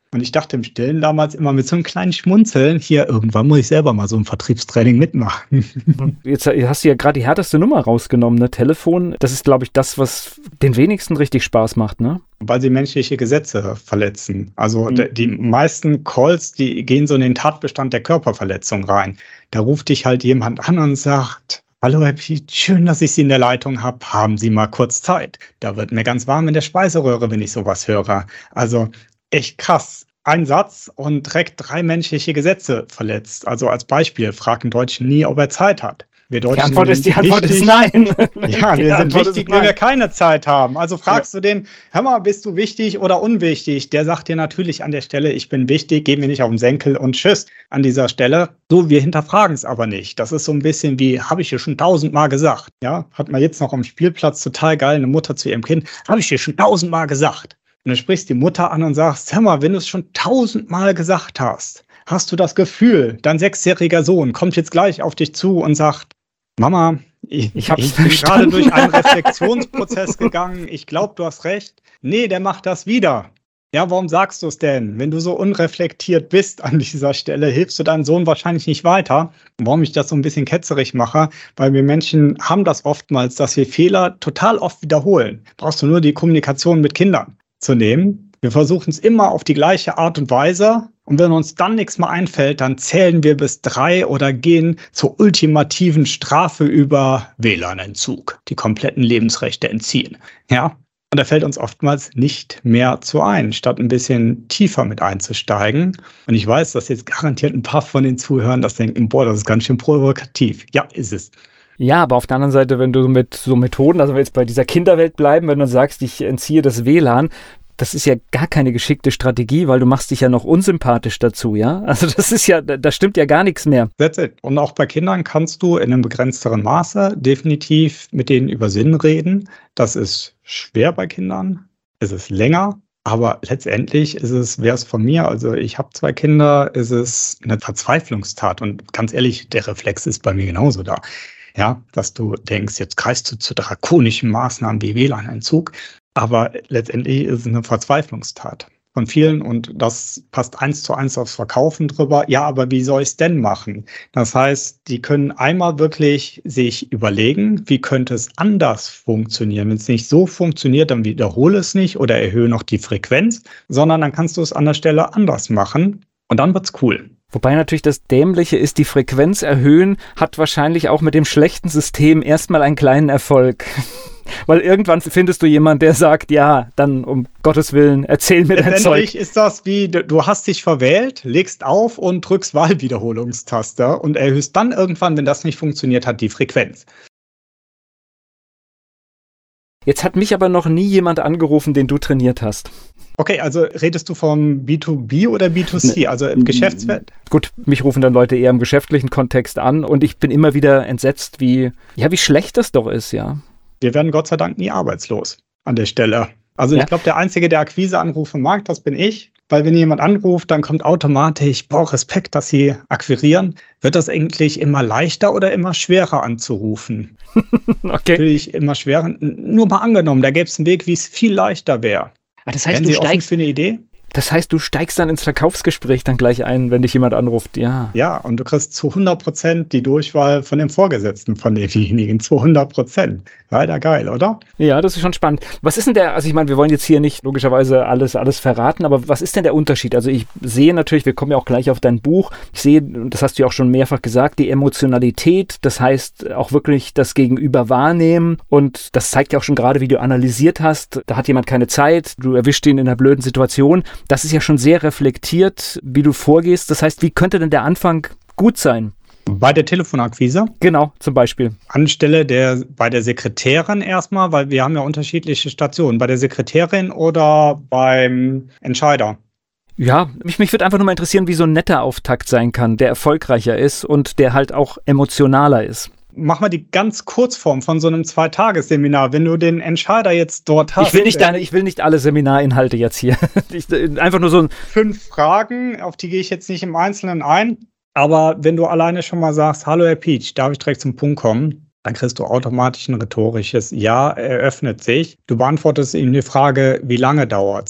Und ich dachte im Stillen damals immer mit so einem kleinen Schmunzeln, hier, irgendwann muss ich selber mal so ein Vertriebstraining mitmachen. Jetzt hast du ja gerade die härteste Nummer rausgenommen, ne? Telefon, das ist, glaube ich, das, was den wenigsten richtig Spaß macht, ne? Weil sie menschliche Gesetze verletzen. Also Mhm. de, die meisten Calls, die gehen so in den Tatbestand der Körperverletzung rein. Da ruft dich halt jemand an und sagt: Hallo Herr Piet, schön, dass ich Sie in der Leitung habe. Haben Sie mal kurz Zeit? Da wird mir ganz warm in der Speiseröhre, wenn ich sowas höre. Also echt krass. Ein Satz und direkt drei menschliche Gesetze verletzt. Also als Beispiel, frag einen Deutschen nie, ob er Zeit hat. Wir Deutschen Die Antwort ist, die sind Antwort ist wichtig. nein. Ja, Die wir sind Antwort ist wichtig, nein. wenn wir keine Zeit haben. Also fragst du den, hör mal, bist du wichtig oder unwichtig? Der sagt dir natürlich an der Stelle, ich bin wichtig, geh mir nicht auf den Senkel und tschüss an dieser Stelle. So, wir hinterfragen es aber nicht. Das ist so ein bisschen wie, habe ich dir schon tausendmal gesagt. Ja, hat man jetzt noch am Spielplatz total geil, eine Mutter zu ihrem Kind, habe ich dir schon tausendmal gesagt. Und dann sprichst die Mutter an und sagst: Hör mal, wenn du es schon tausendmal gesagt hast, hast du das Gefühl, dein sechsjähriger Sohn kommt jetzt gleich auf dich zu und sagt: Mama, ich, Ich hab's ich bin verstanden. gerade durch einen Reflexionsprozess gegangen, ich glaube, du hast recht. Nee, der macht das wieder. Ja, warum sagst du es denn? Wenn du so unreflektiert bist an dieser Stelle, hilfst du deinem Sohn wahrscheinlich nicht weiter. Warum ich das so ein bisschen ketzerig mache, weil wir Menschen haben das oftmals, dass wir Fehler total oft wiederholen. Brauchst du nur die Kommunikation mit Kindern zu nehmen. Wir versuchen es immer auf die gleiche Art und Weise. Und wenn uns dann nichts mehr einfällt, dann zählen wir bis drei oder gehen zur ultimativen Strafe über W L A N-Entzug, die kompletten Lebensrechte entziehen. Ja, und da fällt uns oftmals nicht mehr zu ein, statt ein bisschen tiefer mit einzusteigen. Und ich weiß, dass jetzt garantiert ein paar von den Zuhörern das denken: Boah, das ist ganz schön provokativ. Ja, ist es. Ja, aber auf der anderen Seite, wenn du mit so Methoden, also wenn wir jetzt bei dieser Kinderwelt bleiben, wenn du sagst, ich entziehe das W L A N, das ist ja gar keine geschickte Strategie, weil du machst dich ja noch unsympathisch dazu, ja? Also das ist ja, da stimmt ja gar nichts mehr. That's it. Und auch bei Kindern kannst du in einem begrenzteren Maße definitiv mit denen über Sinn reden. Das ist schwer bei Kindern, es ist länger, aber letztendlich ist es, wäre es von mir, also ich habe zwei Kinder, ist es eine Verzweiflungstat. Und ganz ehrlich, der Reflex ist bei mir genauso da. Ja, dass du denkst, jetzt greifst du zu drakonischen Maßnahmen wie W L A N-Entzug. Aber letztendlich ist es eine Verzweiflungstat von vielen und das passt eins zu eins aufs Verkaufen drüber. Ja, aber wie soll ich es denn machen? Das heißt, die können einmal wirklich sich überlegen, wie könnte es anders funktionieren. Wenn es nicht so funktioniert, dann wiederhole es nicht oder erhöhe noch die Frequenz, sondern dann kannst du es an der Stelle anders machen und dann wird's cool. Wobei natürlich das Dämliche ist, die Frequenz erhöhen hat wahrscheinlich auch mit dem schlechten System erstmal einen kleinen Erfolg. Weil irgendwann findest du jemanden, der sagt, ja, dann um Gottes Willen, erzähl mir dein Zeug. Letztendlich ist das wie, du hast dich verwählt, legst auf und drückst Wahlwiederholungstaste und erhöhst dann irgendwann, wenn das nicht funktioniert hat, die Frequenz. Jetzt hat mich aber noch nie jemand angerufen, den du trainiert hast. Okay, also redest du vom B zwei B oder B zwei C, also im Geschäftsfeld? Gut, mich rufen dann Leute eher im geschäftlichen Kontext an und ich bin immer wieder entsetzt, wie, ja, wie schlecht das doch ist, ja. Wir werden Gott sei Dank nie arbeitslos an der Stelle. Also Ja. ich glaube, der Einzige, der Akquiseanrufe mag, das bin ich. Weil wenn jemand anruft, dann kommt automatisch, boah, Respekt, dass sie akquirieren. Wird das eigentlich immer leichter oder immer schwerer anzurufen? Okay. Natürlich immer schwerer. Nur mal angenommen, da gäbe es einen Weg, wie es viel leichter wäre. Aber das heißt, Wären du Sie offen steigst, für eine Idee? Das heißt, du steigst dann ins Verkaufsgespräch dann gleich ein, wenn dich jemand anruft, ja. Ja, und du kriegst zu hundert Prozent die Durchwahl von dem Vorgesetzten von demjenigen. zu hundert Prozent. Leider geil, oder? Ja, das ist schon spannend. Was ist denn der, also ich meine, wir wollen jetzt hier nicht logischerweise alles, alles verraten, aber was ist denn der Unterschied? Also ich sehe natürlich, wir kommen ja auch gleich auf dein Buch, ich sehe, und das hast du ja auch schon mehrfach gesagt, die Emotionalität, das heißt auch wirklich das Gegenüber wahrnehmen und das zeigt ja auch schon gerade, wie du analysiert hast, da hat jemand keine Zeit, du erwischst ihn in einer blöden Situation. Das ist ja schon sehr reflektiert, wie du vorgehst. Das heißt, wie könnte denn der Anfang gut sein? Bei der Telefonakquise? Genau, zum Beispiel. Anstelle der, bei der Sekretärin erstmal, weil wir haben ja unterschiedliche Stationen. Bei der Sekretärin oder beim Entscheider? Ja, mich, mich würde einfach nur mal interessieren, wie so ein netter Auftakt sein kann, der erfolgreicher ist und der halt auch emotionaler ist. Mach mal die ganz Kurzform von so einem Zweitagesseminar. Wenn du den Entscheider jetzt dort hast. Ich will nicht deine, ich will nicht alle Seminarinhalte jetzt hier. Ich, einfach nur so ein. Fünf Fragen, auf die gehe ich jetzt nicht im Einzelnen ein. Aber wenn du alleine schon mal sagst, hallo Herr Pietsch, darf ich direkt zum Punkt kommen? Dann kriegst du automatisch ein rhetorisches Ja, eröffnet sich. Du beantwortest ihm die Frage, wie lange dauert's?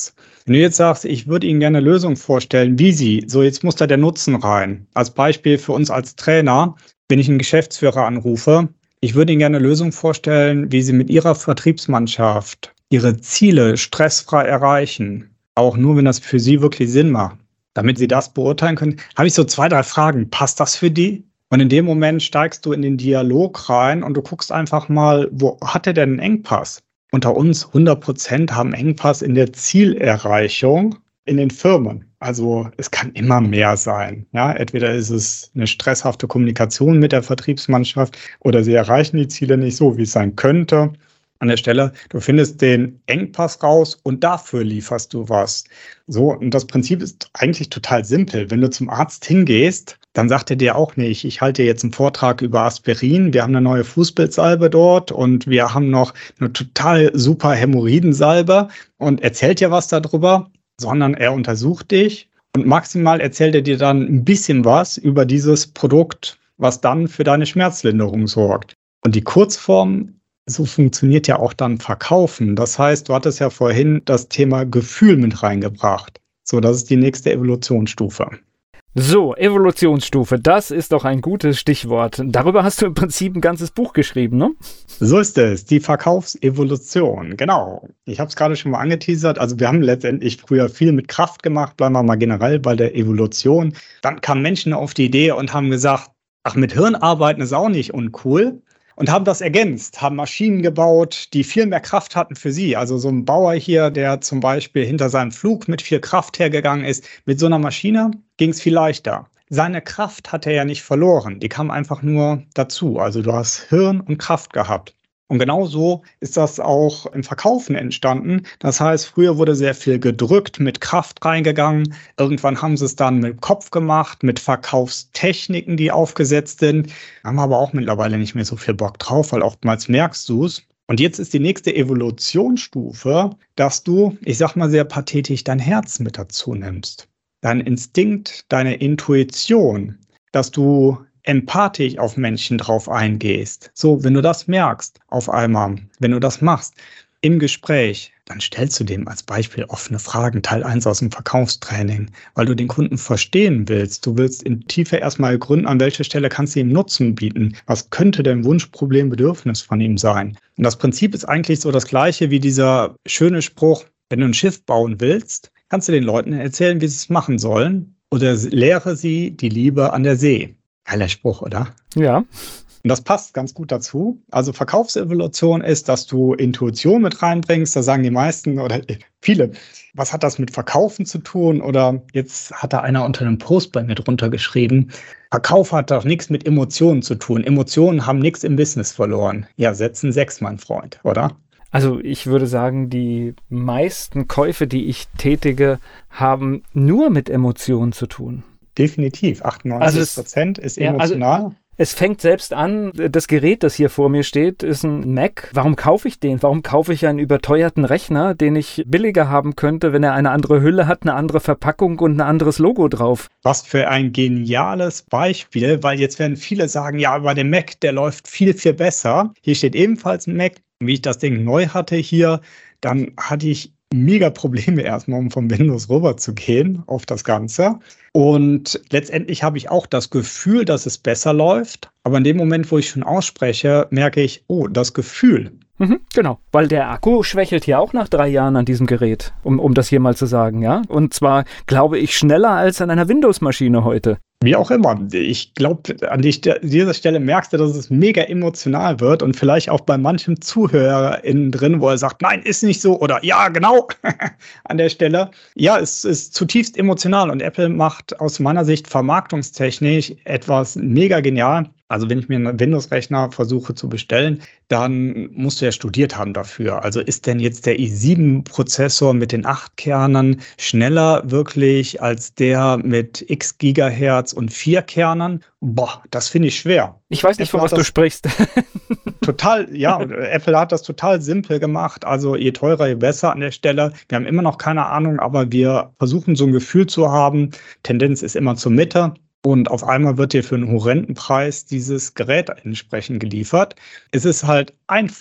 Wenn du jetzt sagst, ich würde Ihnen gerne eine Lösung vorstellen, wie Sie, so jetzt muss da der Nutzen rein. Als Beispiel für uns als Trainer, wenn ich einen Geschäftsführer anrufe, ich würde Ihnen gerne eine Lösung vorstellen, wie Sie mit Ihrer Vertriebsmannschaft Ihre Ziele stressfrei erreichen. Auch nur, wenn das für Sie wirklich Sinn macht. Damit Sie das beurteilen können, habe ich so zwei, drei Fragen. Passt das für die? Und in dem Moment steigst du in den Dialog rein und du guckst einfach mal, wo hat er denn einen Engpass? Unter uns hundert Prozent haben Engpass in der Zielerreichung in den Firmen. Also es kann immer mehr sein. Ja, entweder ist es eine stresshafte Kommunikation mit der Vertriebsmannschaft oder sie erreichen die Ziele nicht so, wie es sein könnte. An der Stelle, du findest den Engpass raus und dafür lieferst du was. So, und das Prinzip ist eigentlich total simpel. Wenn du zum Arzt hingehst, dann sagt er dir auch nicht, ich halte jetzt einen Vortrag über Aspirin, wir haben eine neue Fußpilzsalbe dort und wir haben noch eine total super Hämorrhoidensalbe und erzählt dir was darüber, sondern er untersucht dich und maximal erzählt er dir dann ein bisschen was über dieses Produkt, was dann für deine Schmerzlinderung sorgt. Und die Kurzform, so funktioniert ja auch dann Verkaufen. Das heißt, du hattest ja vorhin das Thema Gefühl mit reingebracht. So, das ist die nächste Evolutionsstufe. So, Evolutionsstufe, das ist doch ein gutes Stichwort. Darüber hast du im Prinzip ein ganzes Buch geschrieben, ne? So ist es, die Verkaufsevolution, genau. Ich habe es gerade schon mal angeteasert. Also wir haben letztendlich früher viel mit Kraft gemacht, bleiben wir mal generell bei der Evolution. Dann kamen Menschen auf die Idee und haben gesagt, ach, mit Hirn arbeiten ist auch nicht uncool. Und haben das ergänzt, haben Maschinen gebaut, die viel mehr Kraft hatten für sie. Also so ein Bauer hier, der zum Beispiel hinter seinem Flug mit viel Kraft hergegangen ist, mit so einer Maschine ging es viel leichter. Seine Kraft hat er ja nicht verloren, die kam einfach nur dazu. Also du hast Hirn und Kraft gehabt. Und genau so ist das auch im Verkaufen entstanden. Das heißt, früher wurde sehr viel gedrückt, mit Kraft reingegangen. Irgendwann haben sie es dann mit Kopf gemacht, mit Verkaufstechniken, die aufgesetzt sind. Haben wir aber auch mittlerweile nicht mehr so viel Bock drauf, weil oftmals merkst du es. Und jetzt ist die nächste Evolutionsstufe, dass du, ich sag mal sehr pathetisch, dein Herz mit dazu nimmst. Dein Instinkt, deine Intuition, dass du empathisch auf Menschen drauf eingehst. So, wenn du das merkst, auf einmal, wenn du das machst, im Gespräch, dann stellst du dem als Beispiel offene Fragen, Teil eins aus dem Verkaufstraining, weil du den Kunden verstehen willst. Du willst in Tiefe erstmal gründen, an welcher Stelle kannst du ihm Nutzen bieten. Was könnte denn Wunsch, Problem, Bedürfnis von ihm sein? Und das Prinzip ist eigentlich so das gleiche wie dieser schöne Spruch, wenn du ein Schiff bauen willst, kannst du den Leuten erzählen, wie sie es machen sollen oder lehre sie die Liebe an der See. Geiler Spruch, oder? Ja. Und das passt ganz gut dazu. Also Verkaufsevolution ist, dass du Intuition mit reinbringst. Da sagen die meisten oder viele, was hat das mit Verkaufen zu tun? Oder jetzt hat da einer unter einem Post bei mir drunter geschrieben, Verkauf hat doch nichts mit Emotionen zu tun. Emotionen haben nichts im Business verloren. Ja, setzen sechs, mein Freund, oder? Also ich würde sagen, die meisten Käufe, die ich tätige, haben nur mit Emotionen zu tun. Definitiv, achtundneunzig Prozent also ist emotional. Ja, also es fängt selbst an, das Gerät, das hier vor mir steht, ist ein Mac. Warum kaufe ich den? Warum kaufe ich einen überteuerten Rechner, den ich billiger haben könnte, wenn er eine andere Hülle hat, eine andere Verpackung und ein anderes Logo drauf? Was für ein geniales Beispiel, weil jetzt werden viele sagen, ja, aber der Mac, der läuft viel, viel besser. Hier steht ebenfalls ein Mac. Wie ich das Ding neu hatte hier, dann hatte ich mega Probleme erstmal, um vom Windows rüber zu gehen auf das Ganze. Und letztendlich habe ich auch das Gefühl, dass es besser läuft. Aber in dem Moment, wo ich schon ausspreche, merke ich, oh, das Gefühl. Mhm, genau, weil der Akku schwächelt ja auch nach drei Jahren an diesem Gerät, um, um das hier mal zu sagen, ja. Und zwar, glaube ich, schneller als an einer Windows-Maschine heute. Wie auch immer. Ich glaube, an dieser Stelle merkst du, dass es mega emotional wird und vielleicht auch bei manchem Zuhörer innen drin, wo er sagt, nein, ist nicht so oder ja, genau, an der Stelle. Ja, es ist zutiefst emotional und Apple macht aus meiner Sicht vermarktungstechnisch etwas mega genial. Also wenn ich mir einen Windows-Rechner versuche zu bestellen, dann musst du ja studiert haben dafür. Also ist denn jetzt der i sieben Prozessor mit den acht Kernen schneller wirklich als der mit x Gigahertz und vier Kernen? Boah, das finde ich schwer. Ich weiß nicht, von was du sprichst. Total, ja, Apple hat das total simpel gemacht. Also je teurer, je besser an der Stelle. Wir haben immer noch keine Ahnung, aber wir versuchen so ein Gefühl zu haben. Tendenz ist immer zur Mitte. Und auf einmal wird dir für einen horrenden Preis dieses Gerät entsprechend geliefert. Es ist halt einfach.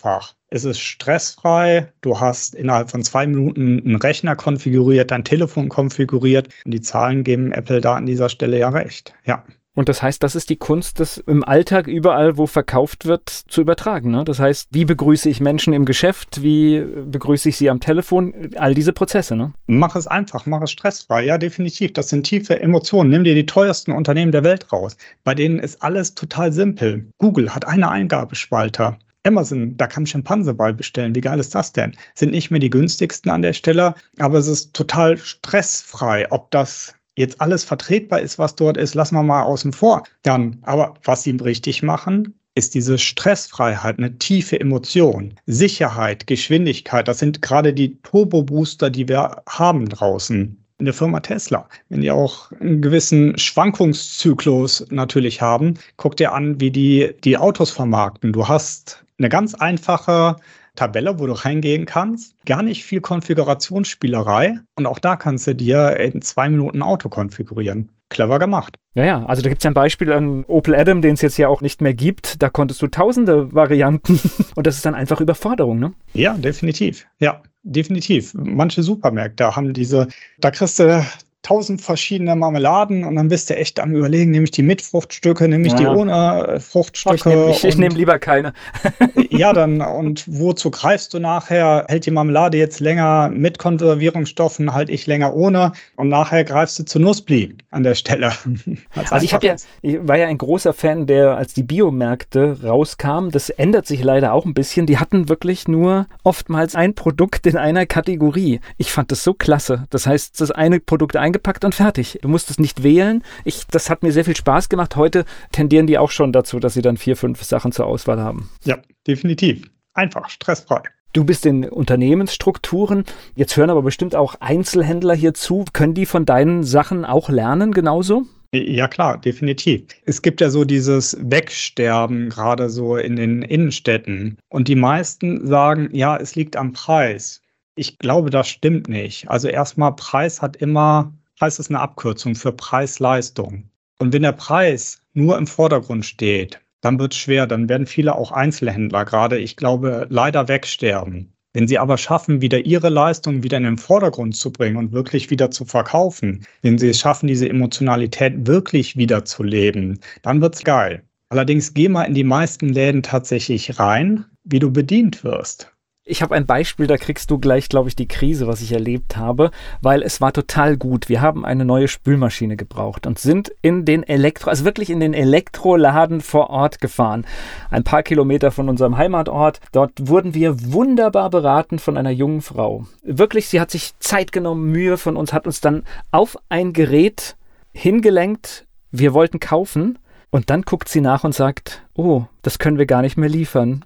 Es ist stressfrei. Du hast innerhalb von zwei Minuten einen Rechner konfiguriert, dein Telefon konfiguriert. Und die Zahlen geben Apple da an dieser Stelle ja recht. Ja. Und das heißt, das ist die Kunst, das im Alltag überall, wo verkauft wird, zu übertragen. Ne? Das heißt, wie begrüße ich Menschen im Geschäft? Wie begrüße ich sie am Telefon? All diese Prozesse. Ne? Mach es einfach, mach es stressfrei. Ja, definitiv. Das sind tiefe Emotionen. Nimm dir die teuersten Unternehmen der Welt raus. Bei denen ist alles total simpel. Google hat eine Eingabespalter. Amazon, da kann ein Schimpanse bei bestellen. Wie geil ist das denn? Sind nicht mehr die günstigsten an der Stelle, aber es ist total stressfrei. Ob das jetzt alles vertretbar ist, was dort ist, lassen wir mal außen vor. Dann, aber was sie richtig machen, ist diese Stressfreiheit, eine tiefe Emotion, Sicherheit, Geschwindigkeit. Das sind gerade die Turbo-Booster, die wir haben draußen in der Firma Tesla. Wenn die auch einen gewissen Schwankungszyklus natürlich haben, guck dir an, wie die die Autos vermarkten. Du hast eine ganz einfache Tabelle, wo du reingehen kannst. Gar nicht viel Konfigurationsspielerei. Und auch da kannst du dir in zwei Minuten ein Auto konfigurieren. Clever gemacht. Ja, ja, also da gibt es ja ein Beispiel an Opel Adam, den es jetzt ja auch nicht mehr gibt. Da konntest du tausende Varianten und das ist dann einfach Überforderung, ne? Ja, definitiv. Ja, definitiv. Manche Supermärkte haben diese, da kriegst du tausend verschiedene Marmeladen und dann bist du echt am Überlegen, nehme ich die mit Fruchtstücke, nehme ich ja. die ohne Fruchtstücke. Oh, ich nehme ich nehm lieber keine. Ja, dann, und wozu greifst du nachher? Hält die Marmelade jetzt länger mit Konservierungsstoffen, halt ich länger ohne und nachher greifst du zu Nussbli an der Stelle. Also ich, hab ja, ich war ja ein großer Fan, der als die Biomärkte rauskamen, das ändert sich leider auch ein bisschen, die hatten wirklich nur oftmals ein Produkt in einer Kategorie. Ich fand das so klasse. Das heißt, das eine Produkt eingepackt und fertig. Du musst es nicht wählen. Ich, das hat mir sehr viel Spaß gemacht. Heute tendieren die auch schon dazu, dass sie dann vier, fünf Sachen zur Auswahl haben. Ja, definitiv. Einfach, stressfrei. Du bist in Unternehmensstrukturen. Jetzt hören aber bestimmt auch Einzelhändler hier zu. Können die von deinen Sachen auch lernen genauso? Ja klar, definitiv. Es gibt ja so dieses Wegsterben gerade so in den Innenstädten. Und die meisten sagen, ja, es liegt am Preis. Ich glaube, das stimmt nicht. Also erstmal, Preis hat immer, Preis ist eine Abkürzung für Preis-Leistung. Und wenn der Preis nur im Vordergrund steht, dann wird es schwer. Dann werden viele auch Einzelhändler gerade, ich glaube, leider wegsterben. Wenn sie aber schaffen, wieder ihre Leistung wieder in den Vordergrund zu bringen und wirklich wieder zu verkaufen, wenn sie es schaffen, diese Emotionalität wirklich wieder zu leben, dann wird's geil. Allerdings geh mal in die meisten Läden tatsächlich rein, wie du bedient wirst. Ich habe ein Beispiel, da kriegst du gleich, glaube ich, die Krise, was ich erlebt habe, weil es war total gut. Wir haben eine neue Spülmaschine gebraucht und sind in den Elektro, also wirklich in den Elektroladen vor Ort gefahren. Ein paar Kilometer von unserem Heimatort. Dort wurden wir wunderbar beraten von einer jungen Frau. Wirklich, sie hat sich Zeit genommen, Mühe von uns, hat uns dann auf ein Gerät hingelenkt. Wir wollten kaufen und dann guckt sie nach und sagt, oh, das können wir gar nicht mehr liefern.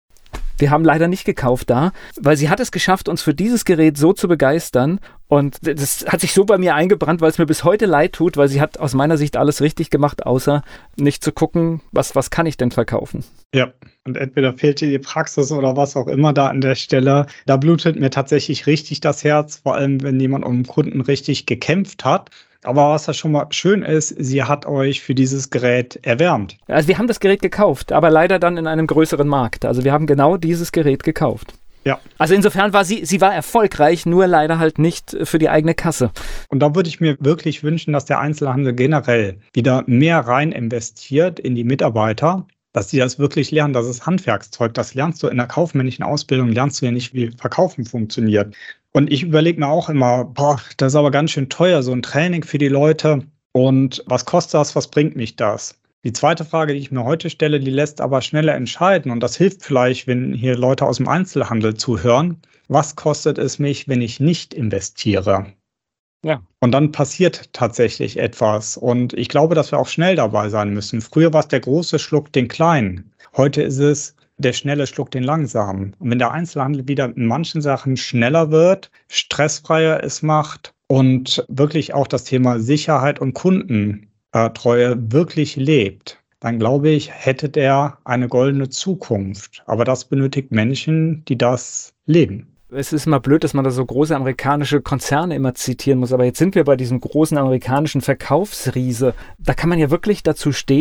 Wir haben leider nicht gekauft da, weil sie hat es geschafft, uns für dieses Gerät so zu begeistern und das hat sich so bei mir eingebrannt, weil es mir bis heute leid tut, weil sie hat aus meiner Sicht alles richtig gemacht, außer nicht zu gucken, was, was kann ich denn verkaufen. Ja, und entweder fehlt dir die Praxis oder was auch immer da an der Stelle. Da blutet mir tatsächlich richtig das Herz, vor allem wenn jemand um den Kunden richtig gekämpft hat. Aber was da schon mal schön ist, sie hat euch für dieses Gerät erwärmt. Also wir haben das Gerät gekauft, aber leider dann in einem größeren Markt. Also wir haben genau dieses Gerät gekauft. Ja. Also insofern war sie, sie war erfolgreich, nur leider halt nicht für die eigene Kasse. Und da würde ich mir wirklich wünschen, dass der Einzelhandel generell wieder mehr rein investiert in die Mitarbeiter, dass die das wirklich lernen. Das ist Handwerkszeug. Das lernst du in der kaufmännischen Ausbildung, lernst du ja nicht, wie Verkaufen funktioniert. Und ich überlege mir auch immer, boah, das ist aber ganz schön teuer, so ein Training für die Leute. Und was kostet das, was bringt mich das? Die zweite Frage, die ich mir heute stelle, die lässt aber schneller entscheiden. Und das hilft vielleicht, wenn hier Leute aus dem Einzelhandel zuhören. Was kostet es mich, wenn ich nicht investiere? Ja. Und dann passiert tatsächlich etwas. Und ich glaube, dass wir auch schnell dabei sein müssen. Früher war es der große Schluck den kleinen. Heute ist es der schnelle Schluck den langsamen. Und wenn der Einzelhandel wieder in manchen Sachen schneller wird, stressfreier es macht und wirklich auch das Thema Sicherheit und Kundentreue wirklich lebt, dann glaube ich, hätte der eine goldene Zukunft. Aber das benötigt Menschen, die das leben. Es ist immer blöd, dass man da so große amerikanische Konzerne immer zitieren muss, aber jetzt sind wir bei diesem großen amerikanischen Verkaufsriese. Da kann man ja wirklich dazu stehen,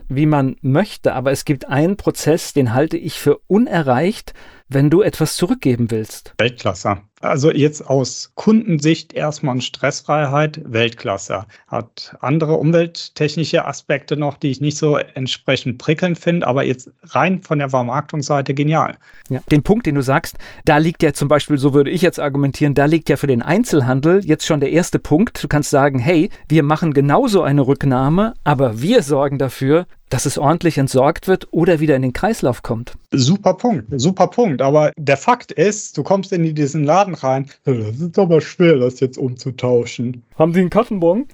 wie man möchte, aber es gibt einen Prozess, den halte ich für unerreicht, wenn du etwas zurückgeben willst. Weltklasse. Also jetzt aus Kundensicht erstmal Stressfreiheit, Weltklasse. Hat andere umwelttechnische Aspekte noch, die ich nicht so entsprechend prickelnd finde, aber jetzt rein von der Vermarktungsseite genial. Ja, den Punkt, den du sagst, da liegt ja zum Beispiel, so würde ich jetzt argumentieren, da liegt ja für den Einzelhandel jetzt schon der erste Punkt. Du kannst sagen, hey, wir machen genauso eine Rücknahme, aber wir sorgen dafür, dass es ordentlich entsorgt wird oder wieder in den Kreislauf kommt. Super Punkt, super Punkt. Aber der Fakt ist, du kommst in diesen Laden rein, das ist aber schwer, das jetzt umzutauschen. Haben Sie einen Kassenbon?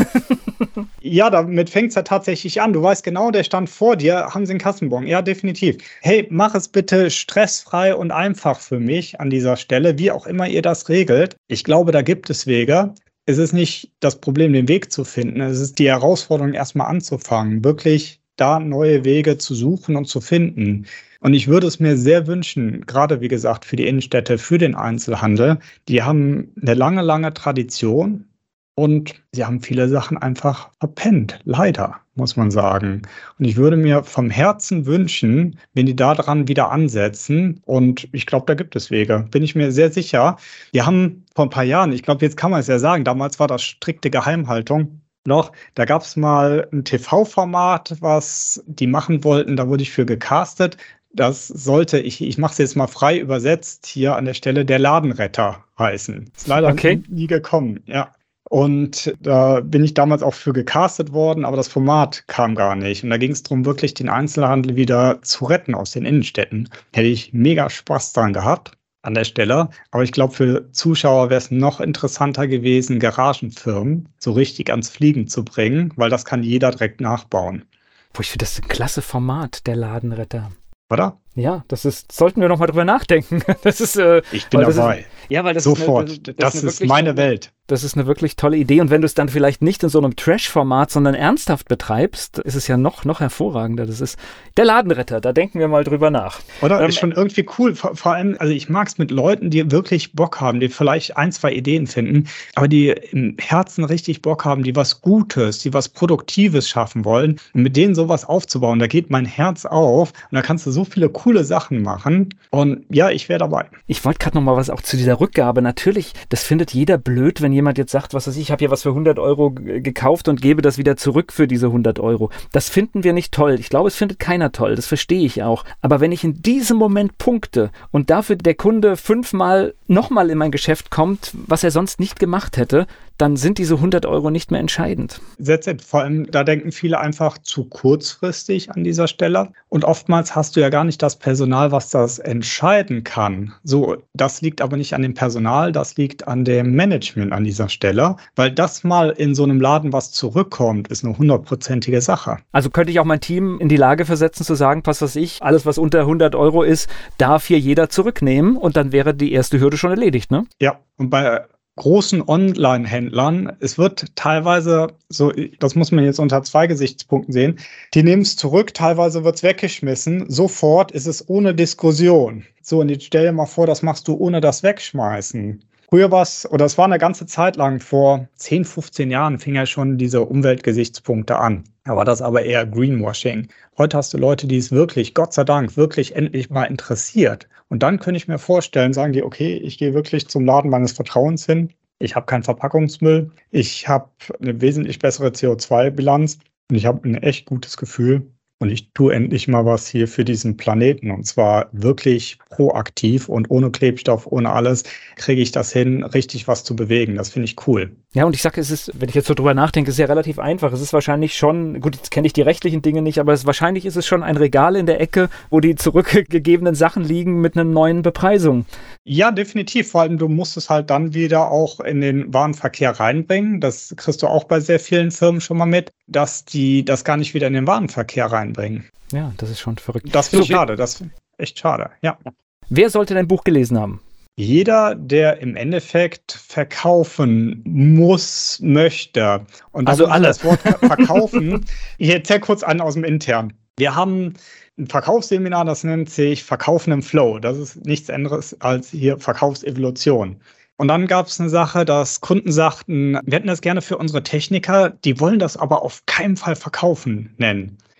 Ja, damit fängt es ja tatsächlich an. Du weißt genau, der stand vor dir, haben Sie einen Kassenbon? Ja, definitiv. Hey, mach es bitte stressfrei und einfach für mich an dieser Stelle, wie auch immer ihr das regelt. Ich glaube, da gibt es Wege. Es ist nicht das Problem, den Weg zu finden. Es ist die Herausforderung, erstmal anzufangen, wirklich da neue Wege zu suchen und zu finden. Und ich würde es mir sehr wünschen, gerade wie gesagt für die Innenstädte, für den Einzelhandel, die haben eine lange, lange Tradition und sie haben viele Sachen einfach verpennt, leider, muss man sagen. Und ich würde mir vom Herzen wünschen, wenn die da dran wieder ansetzen, und ich glaube, da gibt es Wege, bin ich mir sehr sicher. Die haben vor ein paar Jahren, ich glaube, jetzt kann man es ja sagen, damals war das strikte Geheimhaltung, noch, da gab es mal ein T V-Format, was die machen wollten, da wurde ich für gecastet. Das sollte, ich, ich mache es jetzt mal frei übersetzt, hier an der Stelle der Ladenretter heißen. Ist leider okay. nie gekommen, ja. Und da bin ich damals auch für gecastet worden, aber das Format kam gar nicht. Und da ging es darum, wirklich den Einzelhandel wieder zu retten aus den Innenstädten. Hätte ich mega Spaß dran gehabt an der Stelle. Aber ich glaube, für Zuschauer wäre es noch interessanter gewesen, Garagenfirmen so richtig ans Fliegen zu bringen, weil das kann jeder direkt nachbauen. Boah, ich finde das ein klasse Format, der Ladenretter. Oder? Ja, das ist, sollten wir noch mal drüber nachdenken. Das ist, äh, ich bin dabei. Ist, ja, weil das Sofort. Ist eine, das, das ist, ist meine eine, Welt. Das ist eine wirklich tolle Idee. Und wenn du es dann vielleicht nicht in so einem Trash-Format, sondern ernsthaft betreibst, ist es ja noch, noch hervorragender. Das ist der Ladenretter. Da denken wir mal drüber nach. Oder? Ähm, ist schon irgendwie cool. Vor, vor allem, also ich mag es mit Leuten, die wirklich Bock haben, die vielleicht ein, zwei Ideen finden, aber die im Herzen richtig Bock haben, die was Gutes, die was Produktives schaffen wollen. Und mit denen sowas aufzubauen, da geht mein Herz auf. Und da kannst du so viele coole Sachen machen. Und ja, ich wäre dabei. Ich wollte gerade noch mal was auch zu dieser Rückgabe. Natürlich, das findet jeder blöd, wenn jemand jetzt sagt, was weiß ich, ich habe hier was für hundert Euro g- gekauft und gebe das wieder zurück für diese hundert Euro. Das finden wir nicht toll. Ich glaube, es findet keiner toll. Das verstehe ich auch. Aber wenn ich in diesem Moment punkte und dafür der Kunde fünfmal nochmal in mein Geschäft kommt, was er sonst nicht gemacht hätte, dann sind diese hundert Euro nicht mehr entscheidend. That's it. Vor allem, da denken viele einfach zu kurzfristig an dieser Stelle. Und oftmals hast du ja gar nicht das Personal, was das entscheiden kann. So, das liegt aber nicht an dem Personal, das liegt an dem Management an dieser Stelle. Weil das mal in so einem Laden was zurückkommt, ist eine hundertprozentige Sache. Also könnte ich auch mein Team in die Lage versetzen, zu sagen, pass was ich, alles was unter hundert Euro ist, darf hier jeder zurücknehmen. Und dann wäre die erste Hürde schon erledigt, ne? Ja, und bei großen Online-Händlern, es wird teilweise, so, das muss man jetzt unter zwei Gesichtspunkten sehen, die nehmen es zurück, teilweise wird es weggeschmissen, sofort ist es ohne Diskussion. So, und jetzt stell dir mal vor, das machst du ohne das Wegschmeißen. Früher war es, oder es war eine ganze Zeit lang, vor zehn, fünfzehn Jahren fing ja schon diese Umweltgesichtspunkte an. Da war das aber eher Greenwashing. Heute hast du Leute, die es wirklich, Gott sei Dank, wirklich endlich mal interessiert. Und dann könnte ich mir vorstellen, sagen die, okay, ich gehe wirklich zum Laden meines Vertrauens hin. Ich habe keinen Verpackungsmüll. Ich habe eine wesentlich bessere C O zwei Bilanz. Und ich habe ein echt gutes Gefühl. Und ich tue endlich mal was hier für diesen Planeten. Und zwar wirklich proaktiv und ohne Klebstoff, ohne alles, kriege ich das hin, richtig was zu bewegen. Das finde ich cool. Ja, und ich sage, es ist, wenn ich jetzt so drüber nachdenke, es ist ja relativ einfach. Es ist wahrscheinlich schon, gut, jetzt kenne ich die rechtlichen Dinge nicht, aber es, wahrscheinlich ist es schon ein Regal in der Ecke, wo die zurückgegebenen Sachen liegen mit einer neuen Bepreisung. Ja, definitiv. Vor allem, du musst es halt dann wieder auch in den Warenverkehr reinbringen. Das kriegst du auch bei sehr vielen Firmen schon mal mit, dass die das gar nicht wieder in den Warenverkehr reinbringen. Ja, das ist schon verrückt. Das finde ich so, schade. Das ist echt schade, ja. Wer sollte dein Buch gelesen haben? Jeder, der im Endeffekt verkaufen muss, möchte. Und also alle. Das Wort verkaufen, ich erzähle kurz an aus dem Intern. Wir haben ein Verkaufsseminar, das nennt sich Verkaufen im Flow. Das ist nichts anderes als hier Verkaufsevolution. Und dann gab es eine Sache, dass Kunden sagten, wir hätten das gerne für unsere Techniker, die wollen das aber auf keinen Fall verkaufen nennen.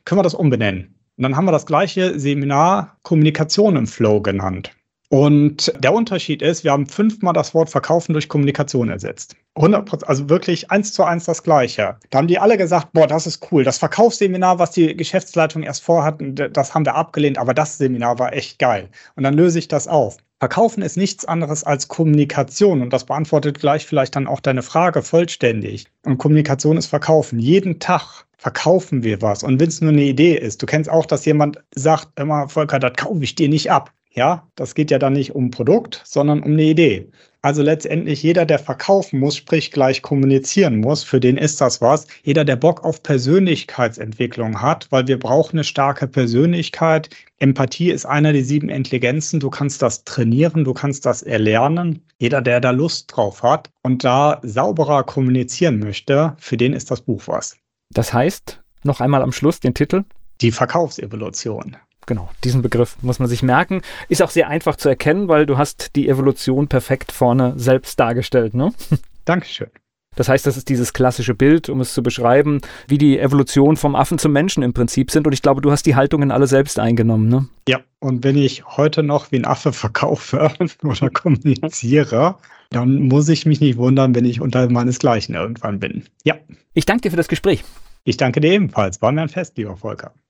können wir das umbenennen. Und dann haben wir das gleiche Seminar Kommunikation im Flow genannt. Und der Unterschied ist, wir haben fünfmal das Wort Verkaufen durch Kommunikation ersetzt. hundert Prozent, also wirklich eins zu eins das Gleiche. Da haben die alle gesagt, boah, das ist cool. Das Verkaufsseminar, was die Geschäftsleitung erst vorhatten, das haben wir abgelehnt, aber das Seminar war echt geil. Und dann löse ich das auf. Verkaufen ist nichts anderes als Kommunikation und das beantwortet gleich vielleicht dann auch deine Frage vollständig. Und Kommunikation ist Verkaufen. Jeden Tag verkaufen wir was. Und wenn es nur eine Idee ist, du kennst auch, dass jemand sagt, immer, Volker, das kaufe ich dir nicht ab. Ja, das geht ja dann nicht um ein Produkt, sondern um eine Idee. Also letztendlich jeder, der verkaufen muss, sprich gleich kommunizieren muss, für den ist das was. Jeder, der Bock auf Persönlichkeitsentwicklung hat, weil wir brauchen eine starke Persönlichkeit. Empathie ist einer der sieben Intelligenzen. Du kannst das trainieren, du kannst das erlernen. Jeder, der da Lust drauf hat und da sauberer kommunizieren möchte, für den ist das Buch was. Das heißt, noch einmal am Schluss den Titel? Die Verkaufsevolution. Genau, diesen Begriff muss man sich merken. Ist auch sehr einfach zu erkennen, weil du hast die Evolution perfekt vorne selbst dargestellt, ne? Dankeschön. Das heißt, das ist dieses klassische Bild, um es zu beschreiben, wie die Evolution vom Affen zum Menschen im Prinzip sind. Und ich glaube, du hast die Haltungen alle selbst eingenommen, ne? Ja, und wenn ich heute noch wie ein Affe verkaufe oder kommuniziere, dann muss ich mich nicht wundern, wenn ich unter meinesgleichen irgendwann bin. Ja. Ich danke dir für das Gespräch. Ich danke dir ebenfalls. War mir ein Fest, lieber Volker.